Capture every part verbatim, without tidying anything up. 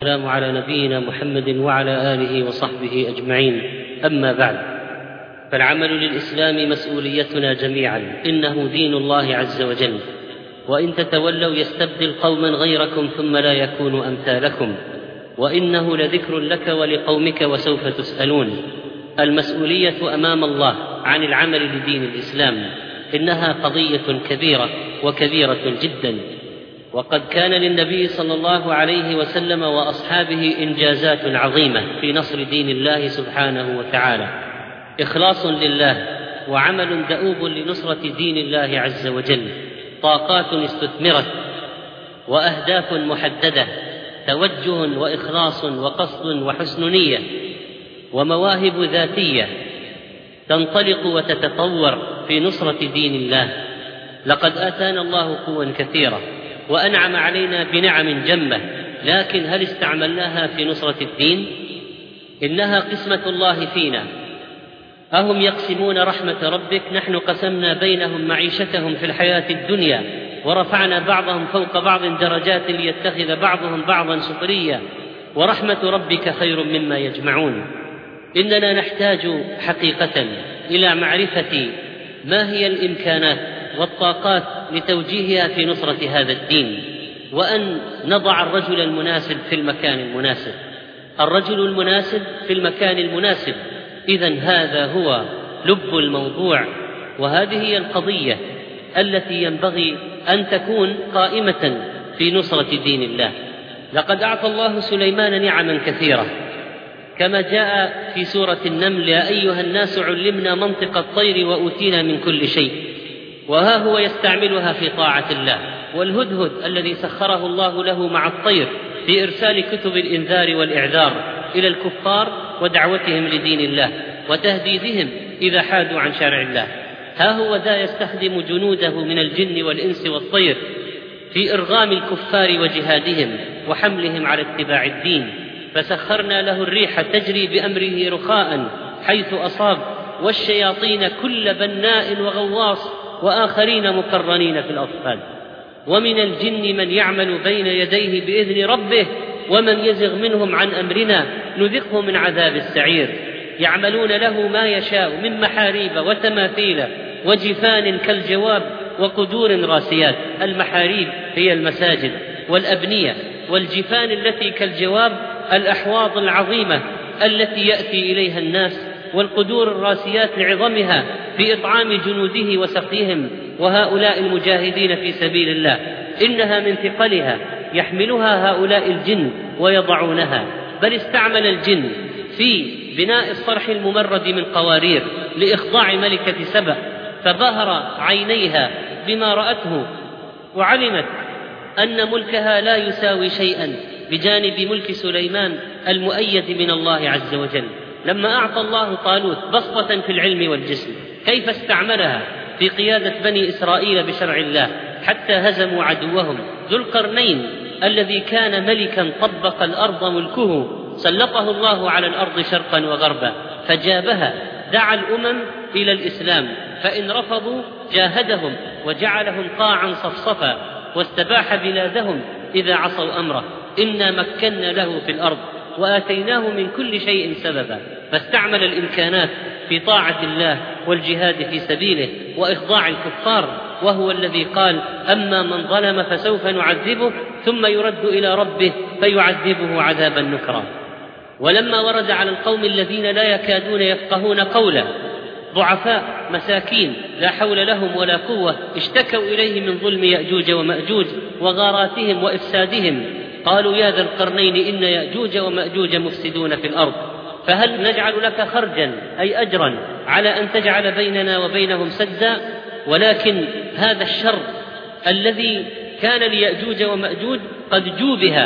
السلام على نبينا محمد وعلى آله وصحبه أجمعين. أما بعد، فالعمل للإسلام مسؤوليتنا جميعا، إنه دين الله عز وجل، وإن تتولوا يستبدل قوما غيركم ثم لا يكونوا أمثالكم، وإنه لذكر لك ولقومك وسوف تسألون. المسؤولية أمام الله عن العمل لدين الإسلام إنها قضية كبيرة وكبيرة جدا، وقد كان للنبي صلى الله عليه وسلم وأصحابه إنجازات عظيمة في نصر دين الله سبحانه وتعالى، إخلاص لله وعمل دؤوب لنصرة دين الله عز وجل، طاقات استثمرت وأهداف محددة، توجه وإخلاص وقصد وحسن نية ومواهب ذاتية تنطلق وتتطور في نصرة دين الله. لقد آتانا الله قوة كثيرة وأنعم علينا بنعم جمة، لكن هل استعملناها في نصرة الدين؟ إنها قسمة الله فينا. أهم يقسمون رحمة ربك؟ نحن قسمنا بينهم معيشتهم في الحياة الدنيا ورفعنا بعضهم فوق بعض درجات ليتخذ بعضهم بعضا سخريا، ورحمة ربك خير مما يجمعون. إننا نحتاج حقيقة إلى معرفة ما هي الإمكانات والطاقات لتوجيهها في نصرة هذا الدين، وأن نضع الرجل المناسب في المكان المناسب. الرجل المناسب في المكان المناسب، إذن هذا هو لب الموضوع، وهذه هي القضية التي ينبغي أن تكون قائمة في نصرة دين الله. لقد أعطى الله سليمان نعما كثيرة، كما جاء في سورة النمل: يا أيها الناس علمنا منطق الطير وأوتينا من كل شيء. وها هو يستعملها في طاعة الله. والهدهد الذي سخره الله له مع الطير في إرسال كتب الإنذار والإعذار إلى الكفار ودعوتهم لدين الله وتهديدهم إذا حادوا عن شرع الله، ها هو ذا يستخدم جنوده من الجن والإنس والطير في إرغام الكفار وجهادهم وحملهم على اتباع الدين. فسخرنا له الريح تجري بأمره رخاء حيث أصاب، والشياطين كل بناء وغواص، وآخرين مقرنين في الأصفاد. ومن الجن من يعمل بين يديه بإذن ربه، ومن يزغ منهم عن أمرنا نذقه من عذاب السعير. يعملون له ما يشاء من محاريب وتماثيل وجفان كالجواب وقدور راسيات. المحاريب هي المساجد والأبنية، والجفان التي كالجواب الأحواض العظيمة التي يأتي إليها الناس، والقدور الراسيات لعظمها في إطعام جنوده وسقيهم. وهؤلاء المجاهدين في سبيل الله إنها من ثقلها يحملها هؤلاء الجن ويضعونها. بل استعمل الجن في بناء الصرح الممرد من قوارير لإخضاع ملكة سبأ، فبهر عينيها بما رأته وعلمت أن ملكها لا يساوي شيئا بجانب ملك سليمان المؤيد من الله عز وجل. لما أعطى الله طالوت بسطة في العلم والجسم، كيف استعملها في قيادة بني إسرائيل بشرع الله حتى هزموا عدوهم؟ ذو القرنين الذي كان ملكا طبق الأرض ملكه، سلطه الله على الأرض شرقا وغربا فجابها، دعا الأمم إلى الإسلام، فإن رفضوا جاهدهم وجعلهم قاعا صفصفا، واستباح بلادهم إذا عصوا أمره. إنا مكنا له في الأرض وآتيناه من كل شيء سببا. فاستعمل الإمكانات في طاعة الله والجهاد في سبيله وإخضاع الكفار، وهو الذي قال: أما من ظلم فسوف نعذبه ثم يرد إلى ربه فيعذبه عذابا نكرا. ولما ورد على القوم الذين لا يكادون يفقهون قولا، ضعفاء مساكين لا حول لهم ولا قوة، اشتكوا إليه من ظلم يأجوج ومأجوج وغاراتهم وإفسادهم، قالوا: يا ذا القرنين إن يأجوج ومأجوج مفسدون في الأرض، فهل نجعل لك خرجا أي أجرا على أن تجعل بيننا وبينهم سدا؟ ولكن هذا الشر الذي كان ليأجوج ومأجوج قد جوبها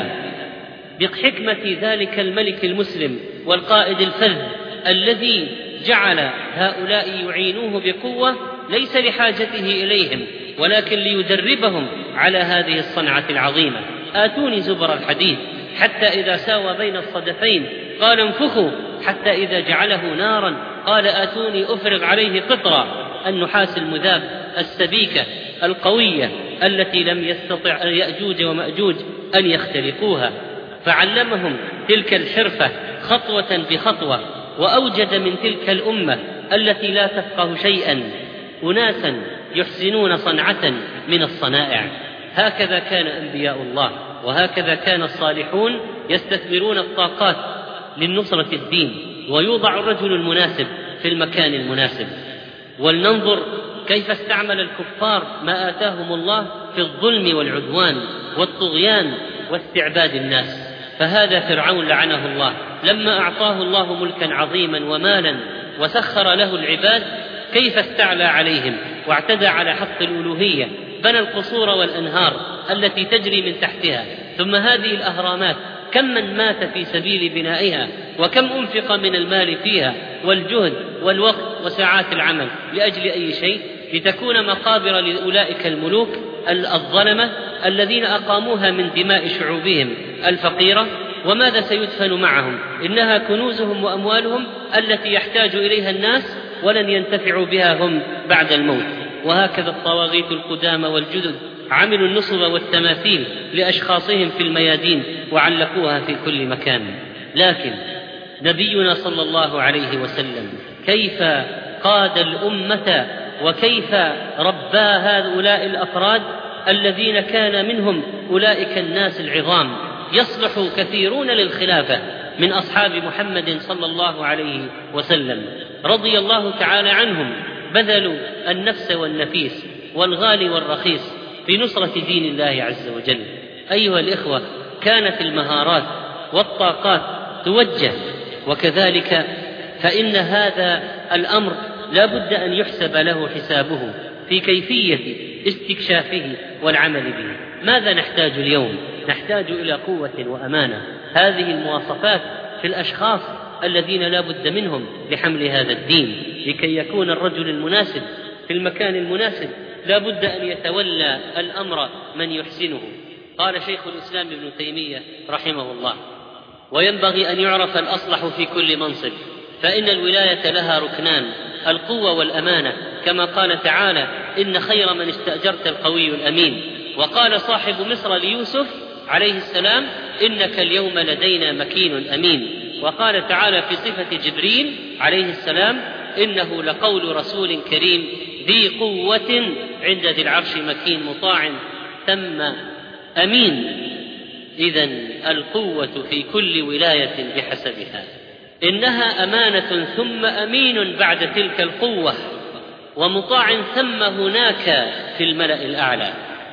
بحكمة ذلك الملك المسلم والقائد الفذ الذي جعل هؤلاء يعينوه بقوة ليس لحاجته إليهم، ولكن ليدربهم على هذه الصنعة العظيمة. آتوني زبر الحديد حتى إذا ساوى بين الصدفين قال انفخوا، حتى إذا جعله نارا قال آتوني أفرغ عليه قطرا. النحاس المذاب السبيكة القوية التي لم يستطع يأجوج ومأجوج أن يختلقوها. فعلمهم تلك الحرفة خطوة بخطوة، وأوجد من تلك الأمة التي لا تفقه شيئا أناسا يحسنون صنعة من الصنائع. هكذا كان أنبياء الله، وهكذا كان الصالحون يستثمرون الطاقات للنصرة الدين، ويوضع الرجل المناسب في المكان المناسب. ولننظر كيف استعمل الكفار ما آتاهم الله في الظلم والعدوان والطغيان واستعباد الناس. فهذا فرعون لعنه الله لما أعطاه الله ملكا عظيما ومالا وسخر له العباد، كيف استعلى عليهم واعتدى على حق الألوهية، بنى القصور والأنهار التي تجري من تحتها. ثم هذه الأهرامات كم من مات في سبيل بنائها، وكم أنفق من المال فيها والجهد والوقت وساعات العمل لأجل أي شيء؟ لتكون مقابر لأولئك الملوك الظلمة الذين أقاموها من دماء شعوبهم الفقيرة. وماذا سيدفن معهم؟ إنها كنوزهم وأموالهم التي يحتاج إليها الناس ولن ينتفعوا بها هم بعد الموت. وهكذا الطواغيت القدامى والجدد عملوا النصب والتماثيل لأشخاصهم في الميادين وعلقوها في كل مكان. لكن نبينا صلى الله عليه وسلم كيف قاد الأمة وكيف ربى هؤلاء الأفراد الذين كان منهم أولئك الناس العظام يصلح كثيرون للخلافة من أصحاب محمد صلى الله عليه وسلم رضي الله تعالى عنهم، بذلوا النفس والنفيس والغالي والرخيص في نصرة دين الله عز وجل. أيها الإخوة، كانت المهارات والطاقات توجه، وكذلك فإن هذا الأمر لا بد أن يحسب له حسابه في كيفية استكشافه والعمل به. ماذا نحتاج اليوم؟ نحتاج إلى قوة وأمانة. هذه المواصفات في الأشخاص الذين لا بد منهم لحمل هذا الدين. لكي يكون الرجل المناسب في المكان المناسب لا بد أن يتولى الأمر من يحسنه. قال شيخ الإسلام ابن تيمية رحمه الله: وينبغي أن يعرف الأصلح في كل منصب، فإن الولاية لها ركنان: القوة والأمانة، كما قال تعالى: إن خير من استأجرت القوي الأمين. وقال صاحب مصر ليوسف عليه السلام: إنك اليوم لدينا مكين أمين. وقال تعالى في صفة جبريل عليه السلام: إنه لقول رسول كريم ذي قوة عند ذي العرش مكين مطاع ثم أمين. إذن القوة في كل ولاية بحسبها، إنها أمانة ثم أمين بعد تلك القوة، ومطاع ثم هناك في الملأ الأعلى.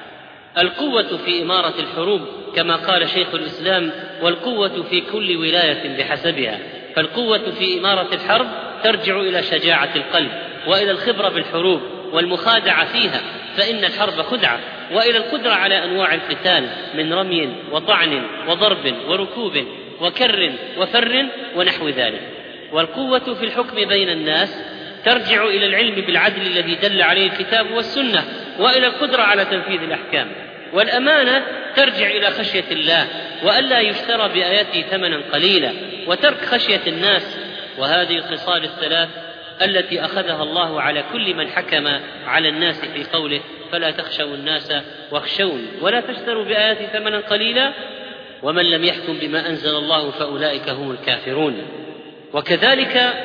القوة في إمارة الحروب كما قال شيخ الإسلام: والقوة في كل ولاية بحسبها. فالقوة في إمارة الحرب ترجع إلى شجاعة القلب، وإلى الخبرة بالحروب والمخادعة فيها، فإن الحرب خدعة، وإلى القدرة على أنواع القتال من رمي وطعن وضرب وركوب وكر وفر ونحو ذلك. والقوة في الحكم بين الناس ترجع إلى العلم بالعدل الذي دل عليه الكتاب والسنة، وإلى القدرة على تنفيذ الأحكام. والأمانة ترجع إلى خشية الله، وألا يشترى بآياته ثمنا قليلا، وترك خشية الناس. وهذه الخصال الثلاث التي أخذها الله على كل من حكم على الناس في قوله: فلا تخشوا الناس واخشون ولا تشتروا بآياتي ثمنا قليلا ومن لم يحكم بما أنزل الله فأولئك هم الكافرون. وكذلك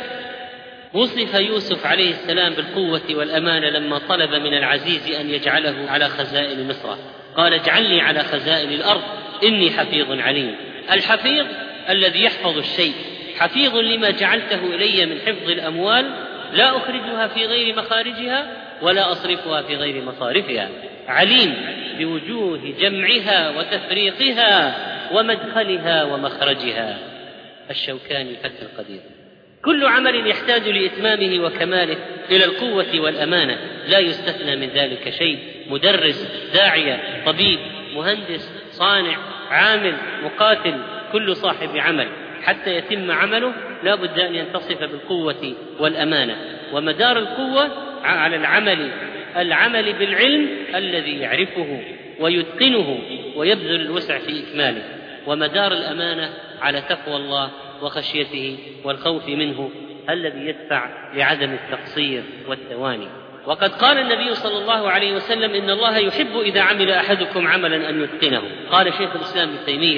وصف يوسف عليه السلام بالقوة والأمانة لما طلب من العزيز أن يجعله على خزائن مصر، قال: اجعلني على خزائن الأرض إني حفيظ عليم. الحفيظ الذي يحفظ الشيء، حفيظ لما جعلته إلي من حفظ الأموال، لا أخرجها في غير مخارجها ولا أصرفها في غير مصارفها. عليم بوجوه جمعها وتفريقها ومدخلها ومخرجها. الشوكاني فتح القدير. كل عمل يحتاج لإتمامه وكماله إلى القوة والأمانة، لا يستثنى من ذلك شيء. مدرس، داعية، طبيب، مهندس، صانع، عامل، مقاتل، كل صاحب عمل حتى يتم عمله لا بد أن ينتصف بالقوة والأمانة. ومدار القوة على العمل العمل بالعلم الذي يعرفه ويتقنه ويبذل الوسع في إكماله. ومدار الأمانة على تقوى الله وخشيته والخوف منه الذي يدفع لعدم التقصير والتواني. وقد قال النبي صلى الله عليه وسلم: إن الله يحب إذا عمل أحدكم عملا أن يتقنه. قال شيخ الإسلام ابن تيمية: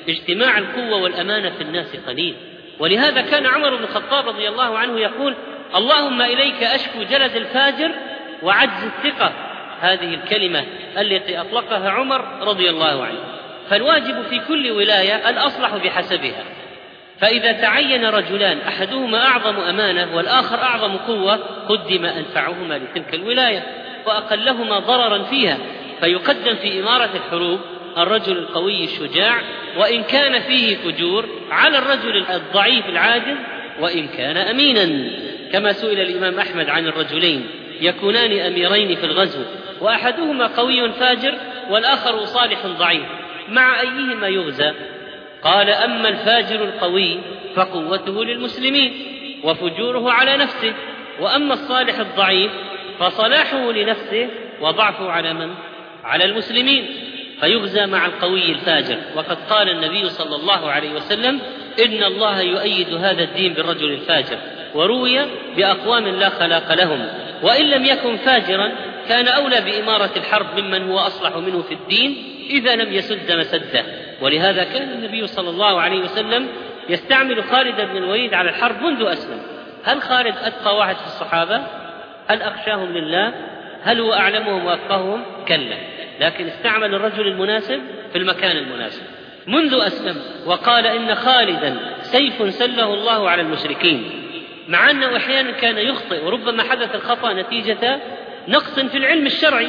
اجتماع القوة والأمانة في الناس قليل. ولهذا كان عمر بن الخطاب رضي الله عنه يقول: اللهم إليك أشكو جلد الفاجر وعجز الثقة. هذه الكلمة التي أطلقها عمر رضي الله عنه. فالواجب في كل ولاية الأصلح بحسبها، فإذا تعين رجلان أحدهما أعظم أمانة والآخر أعظم قوة قدم أنفعهما لتلك الولاية وأقلهما ضررا فيها، فيقدم في إمارة الحروب الرجل القوي الشجاع وإن كان فيه فجور على الرجل الضعيف العاجز وإن كان أمينا. كما سئل الإمام أحمد عن الرجلين يكونان أميرين في الغزو وأحدهما قوي فاجر والآخر صالح ضعيف، مع أيهما يغزى؟ قال: أما الفاجر القوي فقوته للمسلمين وفجوره على نفسه، وأما الصالح الضعيف فصلاحه لنفسه وضعفه على من؟ على المسلمين، فيغزى مع القوي الفاجر. وقد قال النبي صلى الله عليه وسلم: إن الله يؤيد هذا الدين بالرجل الفاجر. وروي: بأقوام لا خلاق لهم. وإن لم يكن فاجرا كان أولى بإمارة الحرب ممن هو أصلح منه في الدين إذا لم يسد مسده. ولهذا كان النبي صلى الله عليه وسلم يستعمل خالد بن الوليد على الحرب منذ أسلم. هل خالد أتقى واحد في الصحابة؟ هل أخشاهم لله؟ هل هو أعلمهم وأفقههم؟ كلا، لكن استعمل الرجل المناسب في المكان المناسب منذ أسلم، وقال: إن خالدا سيف سله الله على المشركين، مع أنه أحيانا كان يخطئ وربما حدث الخطأ نتيجة نقص في العلم الشرعي،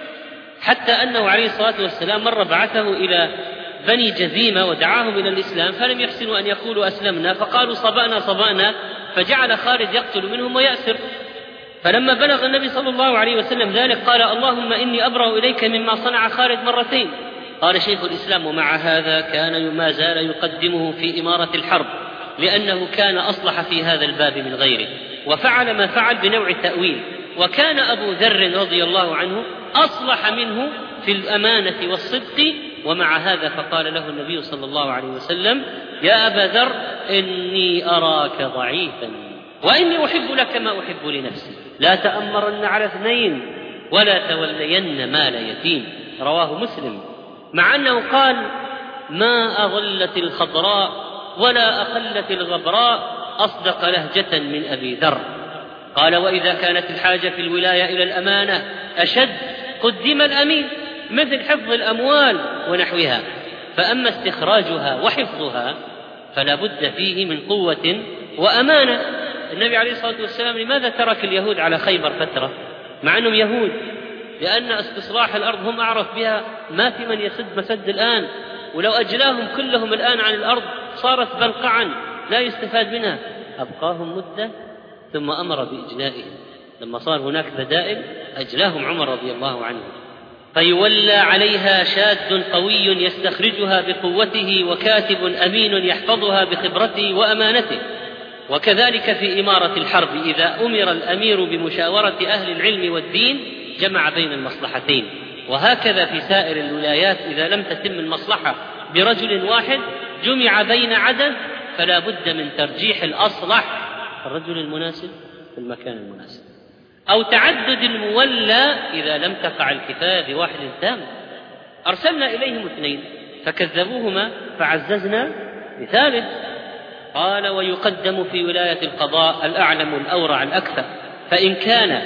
حتى أنه عليه الصلاة والسلام مرة بعثه إلى بني جذيمة ودعاهم إلى الإسلام فلم يحسنوا أن يقولوا أسلمنا، فقالوا صبأنا صبأنا، فجعل خالد يقتل منهم ويأسر. فلما بلغ النبي صلى الله عليه وسلم ذلك قال: اللهم إني أبرأ إليك مما صنع خالد مرتين. قال شيخ الإسلام: ومع هذا كان ما زال يقدمه في إمارة الحرب لأنه كان أصلح في هذا الباب من غيره، وفعل ما فعل بنوع التأويل. وكان أبو ذر رضي الله عنه أصلح منه في الأمانة والصدق، ومع هذا فقال له النبي صلى الله عليه وسلم: يا أبا ذر إني أراك ضعيفا وإني أحب لك ما أحب لنفسي، لا تأمرن على اثنين ولا تولين مال يتيم. رواه مسلم. مع أنه قال: ما أظلت الخضراء ولا أقلت الغبراء أصدق لهجة من أبي ذر. قال: وإذا كانت الحاجة في الولاية إلى الأمانة أشد قدم الأمين، مثل حفظ الأموال ونحوها، فأما استخراجها وحفظها فلا بد فيه من قوة وأمانة. النبي عليه الصلاة والسلام لماذا ترك اليهود على خيبر فترة مع أنهم يهود؟ لأن استصلاح الأرض هم أعرف بها، ما في من يسد مسد الآن، ولو أجلاهم كلهم الآن عن الأرض صارت بلقعا لا يستفاد منها. أبقاهم مدة ثم أمر بإجلائهم، لما صار هناك بدائل أجلاهم عمر رضي الله عنه. فيولى عليها شاد قوي يستخرجها بقوته وكاتب أمين يحفظها بخبرته وأمانته. وكذلك في إمارة الحرب إذا أمر الأمير بمشاورة أهل العلم والدين جمع بين المصلحتين. وهكذا في سائر الولايات إذا لم تتم المصلحة برجل واحد جمع بين عدد، فلا بد من ترجيح الأصلح الرجل المناسب في المكان المناسب، أو تعدد المولى إذا لم تقع الكفاية بواحد تام. أرسلنا إليهم اثنين فكذبوهما فعززنا بثالث. قال: ويقدم في ولاية القضاء الأعلم الأورع الأكثر، فإن كان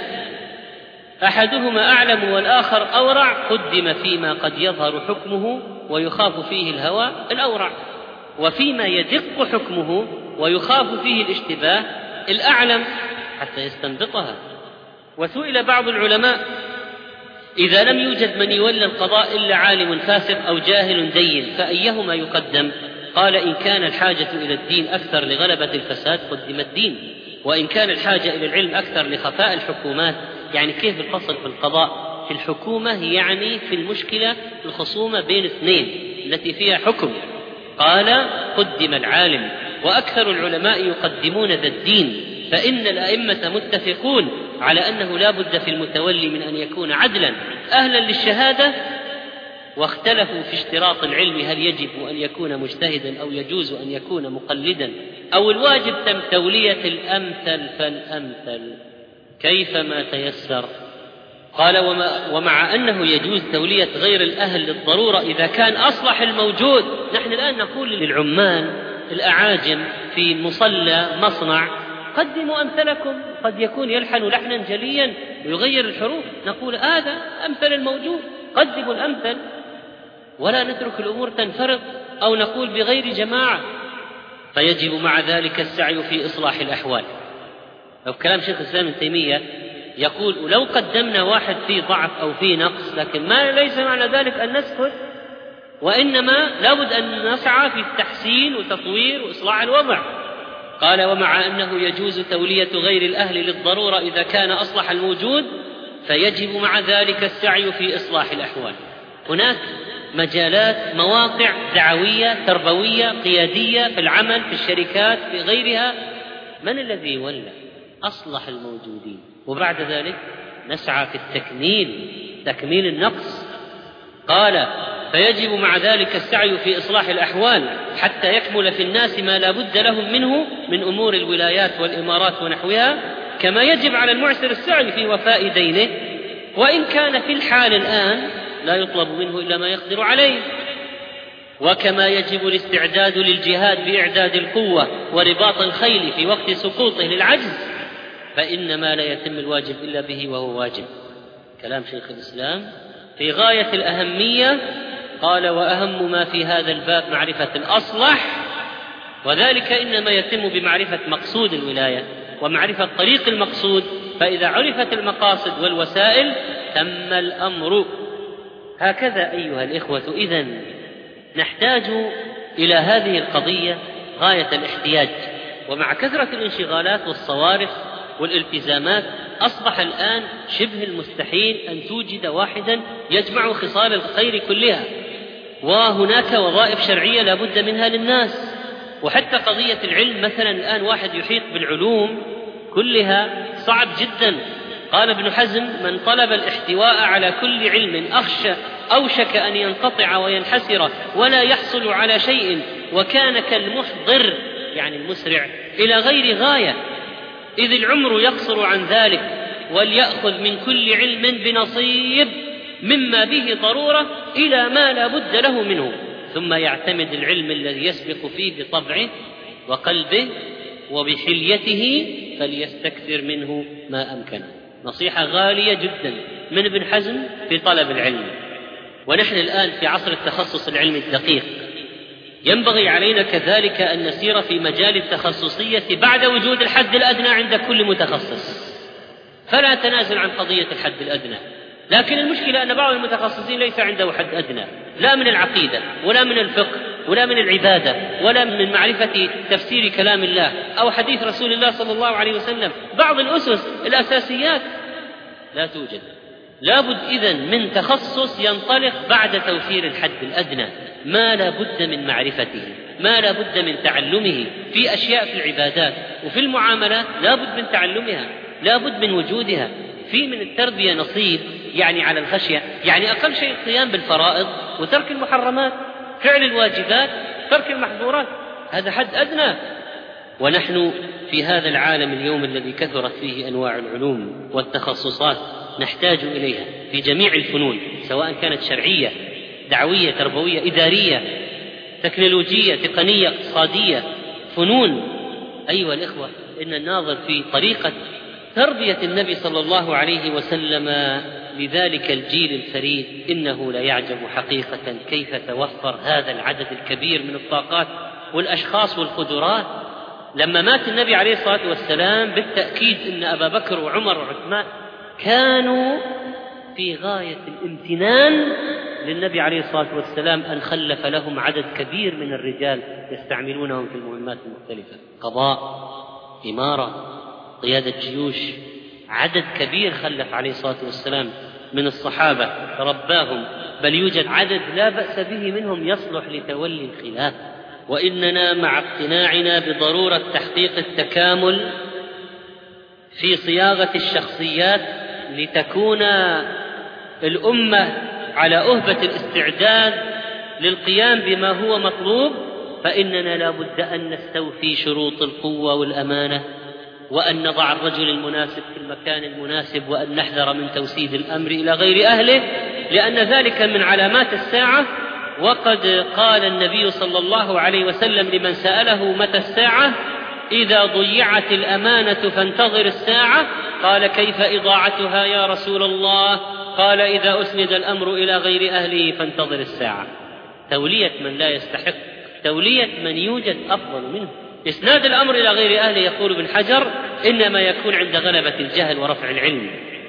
أحدهما أعلم والآخر أورع قدم فيما قد يظهر حكمه ويخاف فيه الهوى الأورع، وفيما يدق حكمه ويخاف فيه الاشتباه الأعلم حتى يستنبطها. وسئل بعض العلماء: إذا لم يوجد من يولى القضاء إلا عالم فاسق أو جاهل دين فأيهما يقدم؟ قال: إن كان الحاجة إلى الدين أكثر لغلبة الفساد قدم الدين، وإن كان الحاجة إلى العلم أكثر لخفاء الحكومات. يعني كيف الفصل في القضاء في الحكومة؟ يعني في المشكلة الخصومة بين اثنين التي فيها حكم. قال: قدم العالم. وأكثر العلماء يقدمون ذا الدين، فإن الأئمة متفقون على أنه لا بد في المتولي من أن يكون عدلا أهلا للشهادة، واختلفوا في اشتراط العلم، هل يجب أن يكون مجتهدا أو يجوز أن يكون مقلدا، أو الواجب تم تولية الأمثل فالأمثل كيفما تيسر قال وما ومع أنه يجوز تولية غير الأهل للضرورة إذا كان أصلح الموجود. نحن الآن نقول للعمال الأعاجم في مصلى مصنع قدموا أمثلكم، قد يكون يلحن لحنا جليا ويغير الحروف، نقول هذا أمثل الموجود، قدموا الأمثل ولا نترك الأمور تنفرط أو نقول بغير جماعة. فيجب مع ذلك السعي في إصلاح الأحوال. لو كلام شيخ الإسلام ابن تيمية يقول ولو قدمنا واحد فيه ضعف أو فيه نقص، لكن ما ليس معنى ذلك أن نسكت، وإنما لابد أن نسعى في التحسين وتطوير وإصلاح الوضع. قال ومع أنه يجوز تولية غير الأهل للضرورة إذا كان أصلح الموجود فيجب مع ذلك السعي في إصلاح الأحوال. هناك مجالات مواقع دعوية تربوية قيادية في العمل في الشركات في غيرها، من الذي يولى؟ أصلح الموجودين، وبعد ذلك نسعى في التكميل تكميل النقص. قال فيجب مع ذلك السعي في إصلاح الأحوال حتى يكمل في الناس ما لا بد لهم منه من أمور الولايات والإمارات ونحوها، كما يجب على المعسر السعي في وفاء دينه، وإن كان في الحال الآن لا يطلب منه إلا ما يقدر عليه. وكما يجب الاستعداد للجهاد بإعداد القوة ورباط الخيل في وقت سقوطه للعجز، فإن ما لا يتم الواجب إلا به وهو واجب. كلام شيخ الإسلام في غاية الأهمية. قال وأهم ما في هذا الباب معرفة الأصلح، وذلك إنما يتم بمعرفة مقصود الولاية ومعرفة طريق المقصود، فإذا عرفت المقاصد والوسائل تم الأمر. هكذا أيها الإخوة إذن نحتاج إلى هذه القضية غاية الاحتياج، ومع كثرة الانشغالات والصوارف والالتزامات أصبح الآن شبه المستحيل أن توجد واحدا يجمع خصال الخير كلها، وهناك وظائف شرعية لا بد منها للناس. وحتى قضية العلم مثلا الآن واحد يحيط بالعلوم كلها صعب جدا. قال ابن حزم من طلب الاحتواء على كل علم أخشى أوشك أن ينقطع وينحسر ولا يحصل على شيء، وكان كالمحضر يعني المسرع إلى غير غاية، إذ العمر يقصر عن ذلك، وليأخذ من كل علم بنصيب مما به ضرورة إلى ما لا بد له منه، ثم يعتمد العلم الذي يسبق فيه بطبعه وقلبه وبحليته فليستكثر منه ما أمكنه. نصيحة غالية جدا من ابن حزم في طلب العلم. ونحن الآن في عصر التخصص العلمي الدقيق، ينبغي علينا كذلك أن نسير في مجال التخصصية بعد وجود الحد الأدنى عند كل متخصص، فلا تنازل عن قضية الحد الأدنى. لكن المشكلة أن بعض المتخصصين ليس عنده حد أدنى، لا من العقيدة ولا من الفقه ولا من العبادة ولا من معرفة تفسير كلام الله أو حديث رسول الله صلى الله عليه وسلم. بعض الأسس الأساسيات لا توجد. لابد إذن من تخصص ينطلق بعد توفير الحد الأدنى، ما لا بد من معرفته، ما لا بد من تعلمه في أشياء في العبادات وفي المعاملات لا بد من تعلمها، لا بد من وجودها. في من التربية نصيب يعني على الخشية، يعني أقل شيء القيام بالفرائض وترك المحرمات، فعل الواجبات ترك المحظورات، هذا حد أدنى. ونحن في هذا العالم اليوم الذي كثرت فيه أنواع العلوم والتخصصات نحتاج إليها في جميع الفنون، سواء كانت شرعية دعوية تربوية إدارية تكنولوجية تقنية اقتصادية فنون. أيها الإخوة إن الناظر في طريقة تربية النبي صلى الله عليه وسلم لذلك الجيل الفريد إنه لا يعجب حقيقة كيف توفر هذا العدد الكبير من الطاقات والأشخاص والقدرات. لما مات النبي عليه الصلاة والسلام بالتأكيد إن أبا بكر وعمر وعثمان كانوا في غاية الامتنان للنبي عليه الصلاة والسلام أن خلف لهم عدد كبير من الرجال يستعملونهم في المهمات المختلفة، قضاء، إمارة، قيادة جيوش، عدد كبير خلف عليه الصلاة والسلام من الصحابة رباهم، بل يوجد عدد لا بأس به منهم يصلح لتولي الخلافة. وإننا مع اقتناعنا بضرورة تحقيق التكامل في صياغة الشخصيات لتكون الأمة على أهبة الاستعداد للقيام بما هو مطلوب، فإننا لا بد أن نستوفي شروط القوة والأمانة وأن نضع الرجل المناسب في المكان المناسب، وأن نحذر من توسيد الأمر إلى غير أهله، لأن ذلك من علامات الساعة. وقد قال النبي صلى الله عليه وسلم لمن سأله متى الساعة: إذا ضيعت الأمانة فانتظر الساعة. قال: كيف إضاعتها يا رسول الله؟ قال: إذا أسند الأمر إلى غير أهله فانتظر الساعة. تولية من لا يستحق، تولية من يوجد أفضل منه. إسناد الأمر إلى غير أهله، يقول ابن حجر، إنما يكون عند غلبة الجهل ورفع العلم.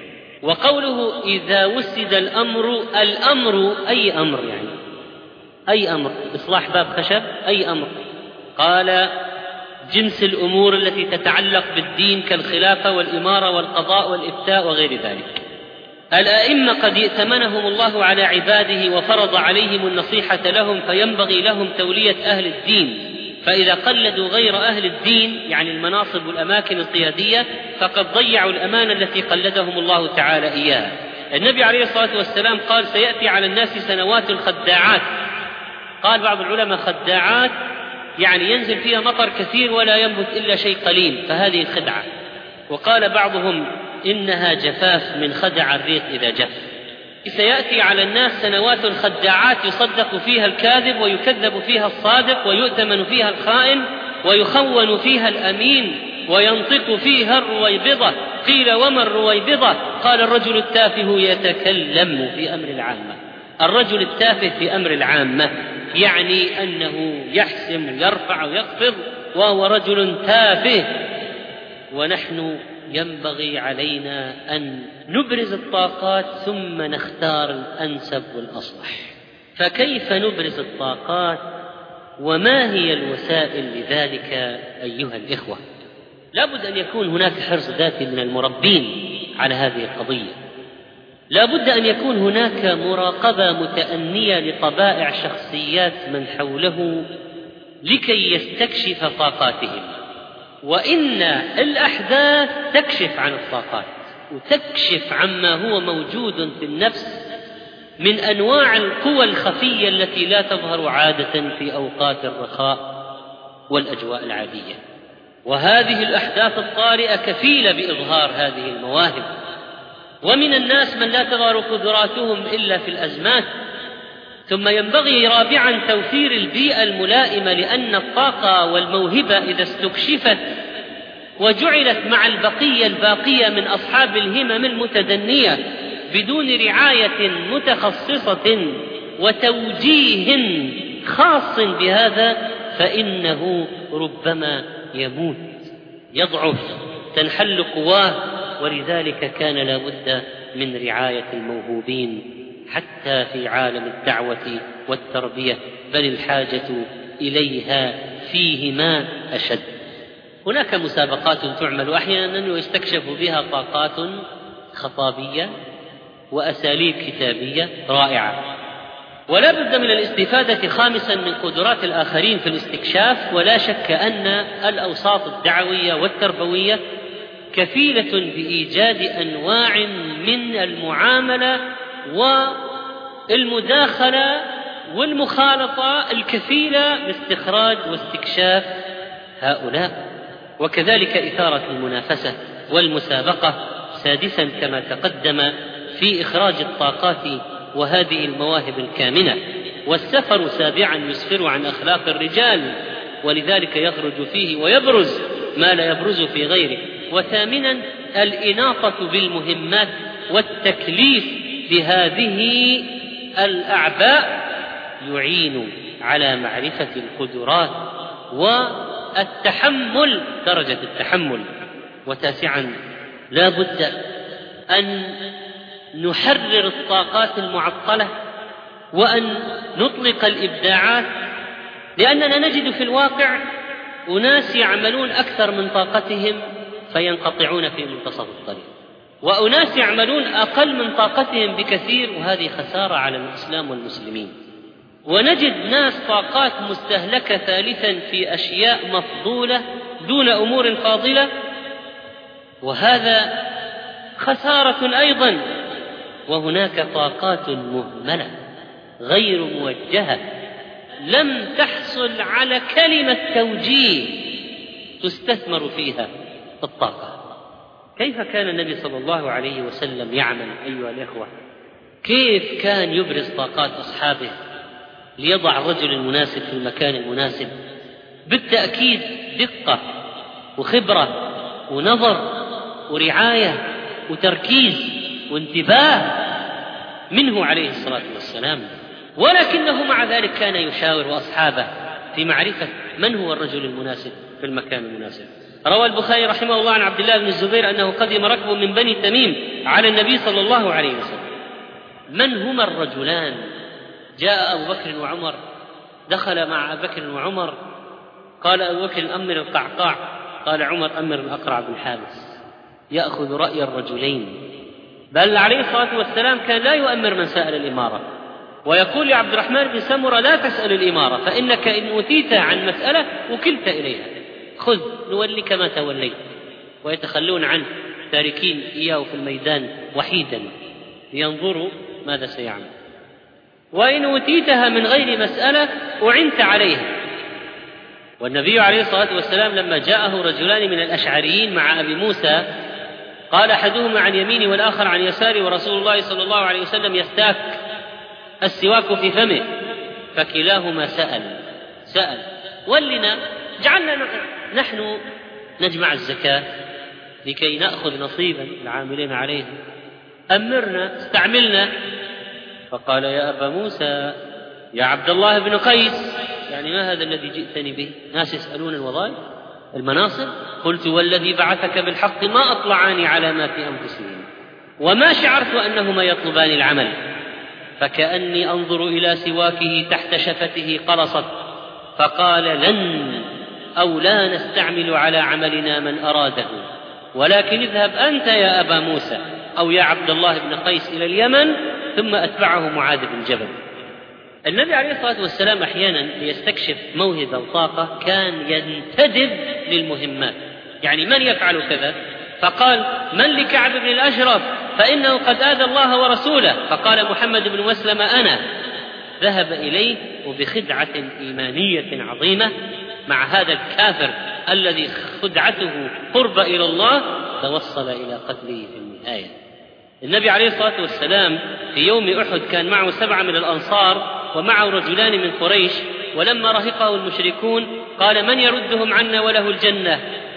وقوله إذا وسد الأمر، الأمر أي أمر؟ يعني أي أمر؟ إصلاح باب خشب؟ أي أمر؟ قال: جنس الأمور التي تتعلق بالدين كالخلافة والإمارة والقضاء والإفتاء وغير ذلك. الأئمة قد ائتمنهم الله على عباده وفرض عليهم النصيحة لهم، فينبغي لهم تولية أهل الدين، فإذا قلدوا غير أهل الدين يعني المناصب والأماكن القيادية فقد ضيعوا الأمانة التي قلدهم الله تعالى إياها. النبي عليه الصلاة والسلام قال: سيأتي على الناس سنوات خداعات. قال بعض العلماء: خداعات يعني ينزل فيها مطر كثير ولا ينبت إلا شيء قليل، فهذه خدعة. وقال بعضهم: إنها جفاف من خدع الريق إذا جف. سيأتي على الناس سنوات خداعات يصدق فيها الكاذب ويكذب فيها الصادق ويؤتمن فيها الخائن ويخون فيها الأمين وينطق فيها الرويبضة. قيل: وما الرويبضة؟ قال: الرجل التافه يتكلم في أمر العامة. الرجل التافه في أمر العامة يعني أنه يحسم ويرفع ويخفض، وهو رجل تافه. ونحن ينبغي علينا أن نبرز الطاقات ثم نختار الأنسب والأصلح. فكيف نبرز الطاقات وما هي الوسائل لذلك أيها الإخوة؟ لابد أن يكون هناك حرص ذاتي من المربين على هذه القضية. لابد أن يكون هناك مراقبة متأنية لطبائع شخصيات من حوله لكي يستكشف طاقاتهم. وإن الأحداث تكشف عن الطاقات وتكشف عما هو موجود في النفس من أنواع القوى الخفية التي لا تظهر عادة في أوقات الرخاء والأجواء العادية. وهذه الأحداث الطارئة كفيلة بإظهار هذه المواهب. ومن الناس من لا تظهر قدراتهم إلا في الأزمات. ثم ينبغي رابعا توفير البيئة الملائمة، لأن الطاقة والموهبة إذا استكشفت وجعلت مع البقية الباقية من أصحاب الهمم المتدنية بدون رعاية متخصصة وتوجيه خاص بهذا، فإنه ربما يموت، يضعف، تنحل قواه. ولذلك كان لا بد من رعاية الموهوبين حتى في عالم الدعوة والتربية، بل الحاجة إليها فيهما أشد. هناك مسابقات تعمل أحيانا ويستكشف بها طاقات خطابية وأساليب كتابية رائعة. ولا بد من الاستفادة خامسا من قدرات الآخرين في الاستكشاف. ولا شك أن الأوساط الدعوية والتربوية كفيلة بإيجاد أنواع من المعاملة والمداخلة والمخالطة الكفيلة باستخراج واستكشاف هؤلاء. وكذلك إثارة المنافسة والمسابقة. سادسا كما تقدم في إخراج الطاقات وهذه المواهب الكامنة. والسفر سابعا يسفر عن أخلاق الرجال، ولذلك يخرج فيه ويبرز ما لا يبرز في غيره. وثامنا الإناطة بالمهمات والتكليف بهذه الأعباء يعين على معرفة القدرات والتحمل، درجة التحمل. وتاسعا لا بد أن نحرر الطاقات المعطلة وأن نطلق الإبداعات، لأننا نجد في الواقع أناس يعملون أكثر من طاقتهم فينقطعون في منتصف الطريق، وأناس يعملون أقل من طاقتهم بكثير، وهذه خسارة على الإسلام والمسلمين. ونجد ناس طاقات مستهلكة ثالثا في أشياء مفضولة دون أمور فاضلة، وهذا خسارة أيضا. وهناك طاقات مهملة غير موجهة لم تحصل على كلمة توجيه تستثمر فيها، الطاقة. كيف كان النبي صلى الله عليه وسلم يعمل أيها الإخوة؟ كيف كان يبرز طاقات أصحابه ليضع الرجل المناسب في المكان المناسب؟ بالتأكيد دقة وخبرة ونظر ورعاية وتركيز وانتباه منه عليه الصلاة والسلام، ولكنه مع ذلك كان يشاور أصحابه في معرفة من هو الرجل المناسب في المكان المناسب. روى البخاري رحمه الله عن عبد الله بن الزبير أنه قدم ركب من بني تميم على النبي صلى الله عليه وسلم. من هما الرجلان؟ جاء أبو بكر وعمر، دخل مع أبو بكر وعمر، قال أبو بكر أمر القعقاع، قال عمر أمر الأقرع بن حابس، يأخذ رأي الرجلين. بل عليه الصلاة والسلام كان لا يؤمر من سأل الإمارة، ويقول لعبد الرحمن بن سمرة لا تسأل الإمارة فإنك إن أوتيت عن مسألة وكلت إليها، خذ نولك ما توليت. ويتخلون عنه تاركين إياه في الميدان وحيدا لينظروا ماذا سيعمل. وإن أوتيتها من غير مسألة أعنت عليها. والنبي عليه الصلاة والسلام لما جاءه رجلان من الأشعريين مع أبي موسى قال أحدهما عن يميني والآخر عن يساري ورسول الله صلى الله عليه وسلم يستاك السواك في فمه، فكلاهما سأل سأل ولنا جعلنا نحن نجمع الزكاة لكي نأخذ نصيبا العاملين عليها، أمرنا استعملنا. فقال يا أبا موسى يا عبد الله بن قيس، يعني ما هذا الذي جئتني به؟ ناس يسألون الوظائف المناصب؟ قلت والذي بعثك بالحق ما أطلعاني على ما في أنفسهم وما شعرت أنهما يطلبان العمل، فكأني أنظر إلى سواكه تحت شفته قرصت، فقال لن أو لا نستعمل على عملنا من أراده، ولكن اذهب أنت يا أبا موسى أو يا عبد الله بن قيس إلى اليمن ثم أتبعه معاذ بن جبل. النبي عليه الصلاة والسلام أحيانا ليستكشف موهبة وطاقة كان ينتدب للمهمات، يعني من يفعل كذا؟ فقال من لكعب بن الأشرف فإنه قد آذى الله ورسوله، فقال محمد بن مسلمة أنا. ذهب إليه وبخدعة إيمانية عظيمة مع هذا الكافر الذي خدعته قرب إلى الله توصل إلى قتله في النهاية. النبي عليه الصلاة والسلام في يوم أحد كان معه سبعة من الأنصار ومعه رجلان من قريش، ولما رهقه المشركون قال من يردهم عنا وله الجنة؟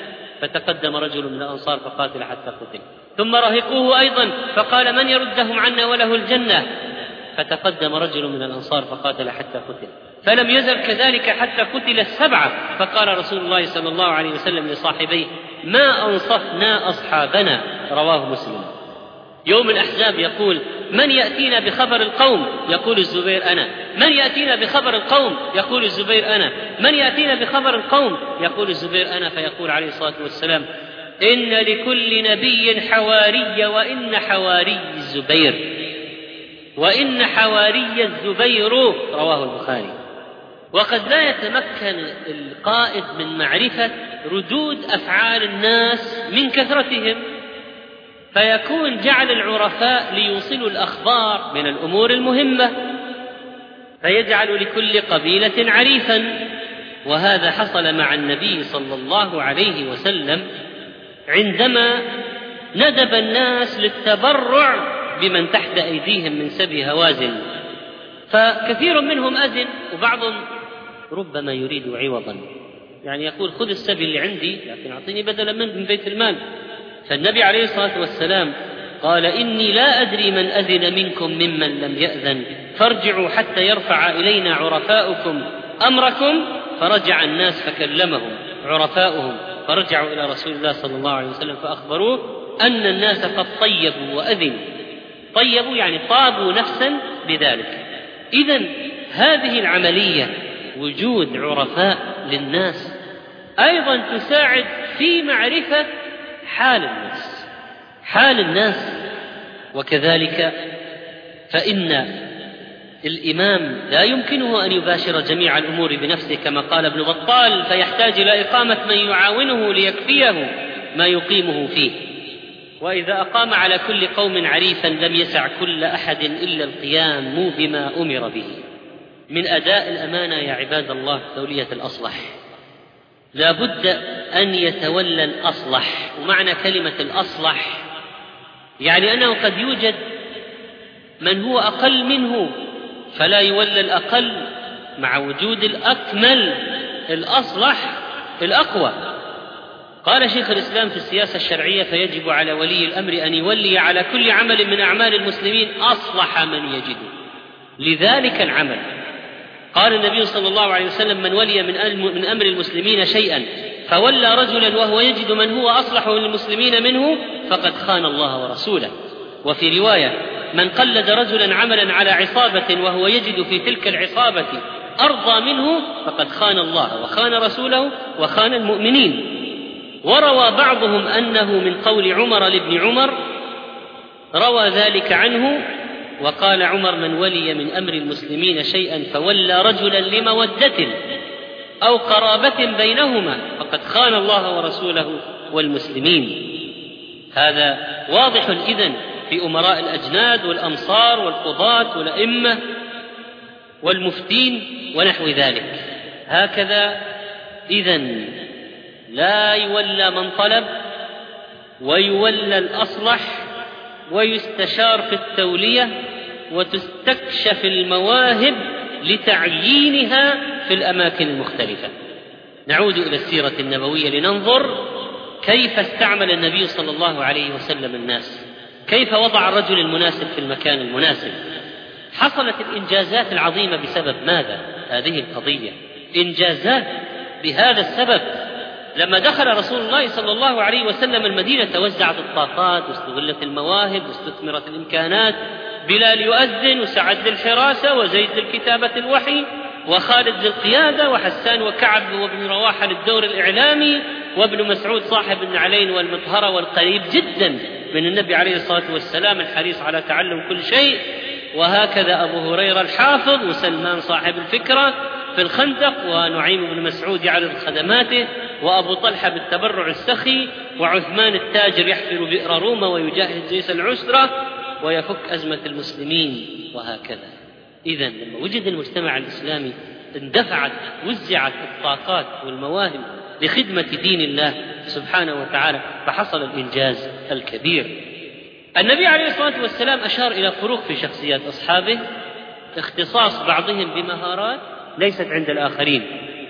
فتقدم رجل من الأنصار فقاتل حتى قتل. ثم رهقوه أيضا فقال من يردهم عنا وله الجنة؟ فتقدم رجل من الأنصار فقاتل حتى قتل. فلم يزل كذلك حتى قتل السبعة. فقال رسول الله صلى الله عليه وسلم لصاحبيه ما أنصفنا أصحابنا، رواه مسلم. يوم الأحزاب يقول من يأتينا بخبر القوم؟ يقول الزبير أنا. من يأتينا بخبر القوم؟ يقول الزبير أنا. من يأتينا بخبر القوم؟ يقول الزبير أنا. فيقول عليه الصلاة والسلام إن لكل نبي حواري وإن حواري الزبير وإن حواري الزبير، رواه البخاري. وقد لا يتمكن القائد من معرفة ردود أفعال الناس من كثرتهم، فيكون جعل العرفاء ليوصلوا الأخبار من الأمور المهمة، فيجعل لكل قبيلة عريفا. وهذا حصل مع النبي صلى الله عليه وسلم عندما ندب الناس للتبرع بمن تحت أيديهم من سبي هوازن، فكثير منهم أذن وبعضهم ربما يريد عوضا، يعني يقول خذ السبي اللي عندي لكن أعطيني بدلا من بيت المال. فالنبي عليه الصلاة والسلام قال إني لا أدري من أذن منكم ممن لم يأذن، فارجعوا حتى يرفع إلينا عرفاؤكم أمركم. فرجع الناس فكلمهم عرفاؤهم، فرجعوا إلى رسول الله صلى الله عليه وسلم فأخبروه أن الناس قد طيبوا وأذنوا. طيبوا يعني طابوا نفسا بذلك. إذن هذه العملية وجود عرفاء للناس أيضا تساعد في معرفة حال الناس حال الناس وكذلك فإن الإمام لا يمكنه أن يباشر جميع الأمور بنفسه كما قال ابن بطال، فيحتاج إلى إقامة من يعاونه ليكفيه ما يقيمه فيه. وإذا أقام على كل قوم عريفا لم يسع كل أحد إلا القيام بما أمر به. من أداء الأمانة يا عباد الله تولية الأصلح. لا بد أن يتولى الأصلح. ومعنى كلمة الأصلح يعني أنه قد يوجد من هو أقل منه فلا يولى الأقل مع وجود الأكمل الأصلح الأقوى. قال شيخ الإسلام في السياسة الشرعية: فيجب على ولي الأمر أن يولي على كل عمل من أعمال المسلمين أصلح من يجده لذلك العمل. قال النبي صلى الله عليه وسلم: من ولي من أمر المسلمين شيئا فولى رجلا وهو يجد من هو أصلح للمسلمين منه فقد خان الله ورسوله. وفي رواية: من قلد رجلا عملا على عصابة وهو يجد في تلك العصابة أرضى منه فقد خان الله وخان رسوله وخان المؤمنين. وروى بعضهم أنه من قول عمر لابن عمر، روى ذلك عنه وقال عمر: من ولي من أمر المسلمين شيئا فولى رجلا لمودة أو قرابة بينهما فقد خان الله ورسوله والمسلمين. هذا واضح إذن في أمراء الأجناد والأمصار والقضاة والأئمة والمفتين ونحو ذلك. هكذا إذن لا يولى من طلب، ويولى الأصلح، ويستشار في التولية، وتستكشف المواهب لتعيينها في الأماكن المختلفة. نعود إلى السيرة النبوية لننظر كيف استعمل النبي صلى الله عليه وسلم الناس، كيف وضع الرجل المناسب في المكان المناسب. حصلت الإنجازات العظيمة بسبب ماذا؟ هذه القضية إنجازات بهذا السبب. لما دخل رسول الله صلى الله عليه وسلم المدينة توزعت الطاقات واستغلت المواهب واستثمرت الإمكانات. بلال يؤذن، وسعد للحراسة، وزيد للكتابة الوحي، وخالد للقيادة، وحسان وكعب وابن رواحة للدور الإعلامي، وابن مسعود صاحب النعلين والمطهرة والقريب جدا من النبي عليه الصلاة والسلام الحريص على تعلم كل شيء. وهكذا أبو هريرة الحافظ، وسلمان صاحب الفكرة في الخندق، ونعيم بن مسعود يعرض خدماته، وأبو طلحة بالتبرع السخي، وعثمان التاجر يحفر بئر روما ويجهز جيش العسرة ويفك أزمة المسلمين. وهكذا. إذن لما وجد المجتمع الإسلامي اندفعت وزعت الطاقات والمواهب لخدمة دين الله سبحانه وتعالى، فحصل الإنجاز الكبير. النبي عليه الصلاة والسلام أشار إلى فروق في شخصيات أصحابه، اختصاص بعضهم بمهارات ليست عند الآخرين.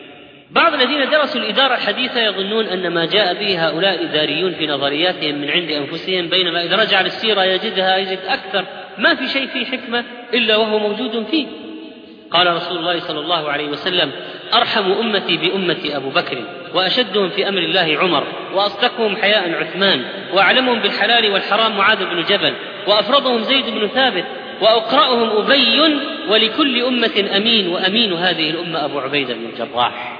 بعض الذين درسوا الإدارة الحديثة يظنون أن ما جاء به هؤلاء الإداريون في نظرياتهم من عند أنفسهم، بينما إذا رجع للسيرة يجدها يجد أكثر ما في شيء فيه حكمة إلا وهو موجود فيه. قال رسول الله صلى الله عليه وسلم: أرحم أمتي بأمتي أبو بكر، وأشدهم في أمر الله عمر، وأصدقهم حياء عثمان، وأعلمهم بالحلال والحرام معاذ بن جبل، وأفرضهم زيد بن ثابت، وأقرأهم أبي، ولكل أمة أمين، وأمين هذه الأمة أبو عبيدة بن الجراح.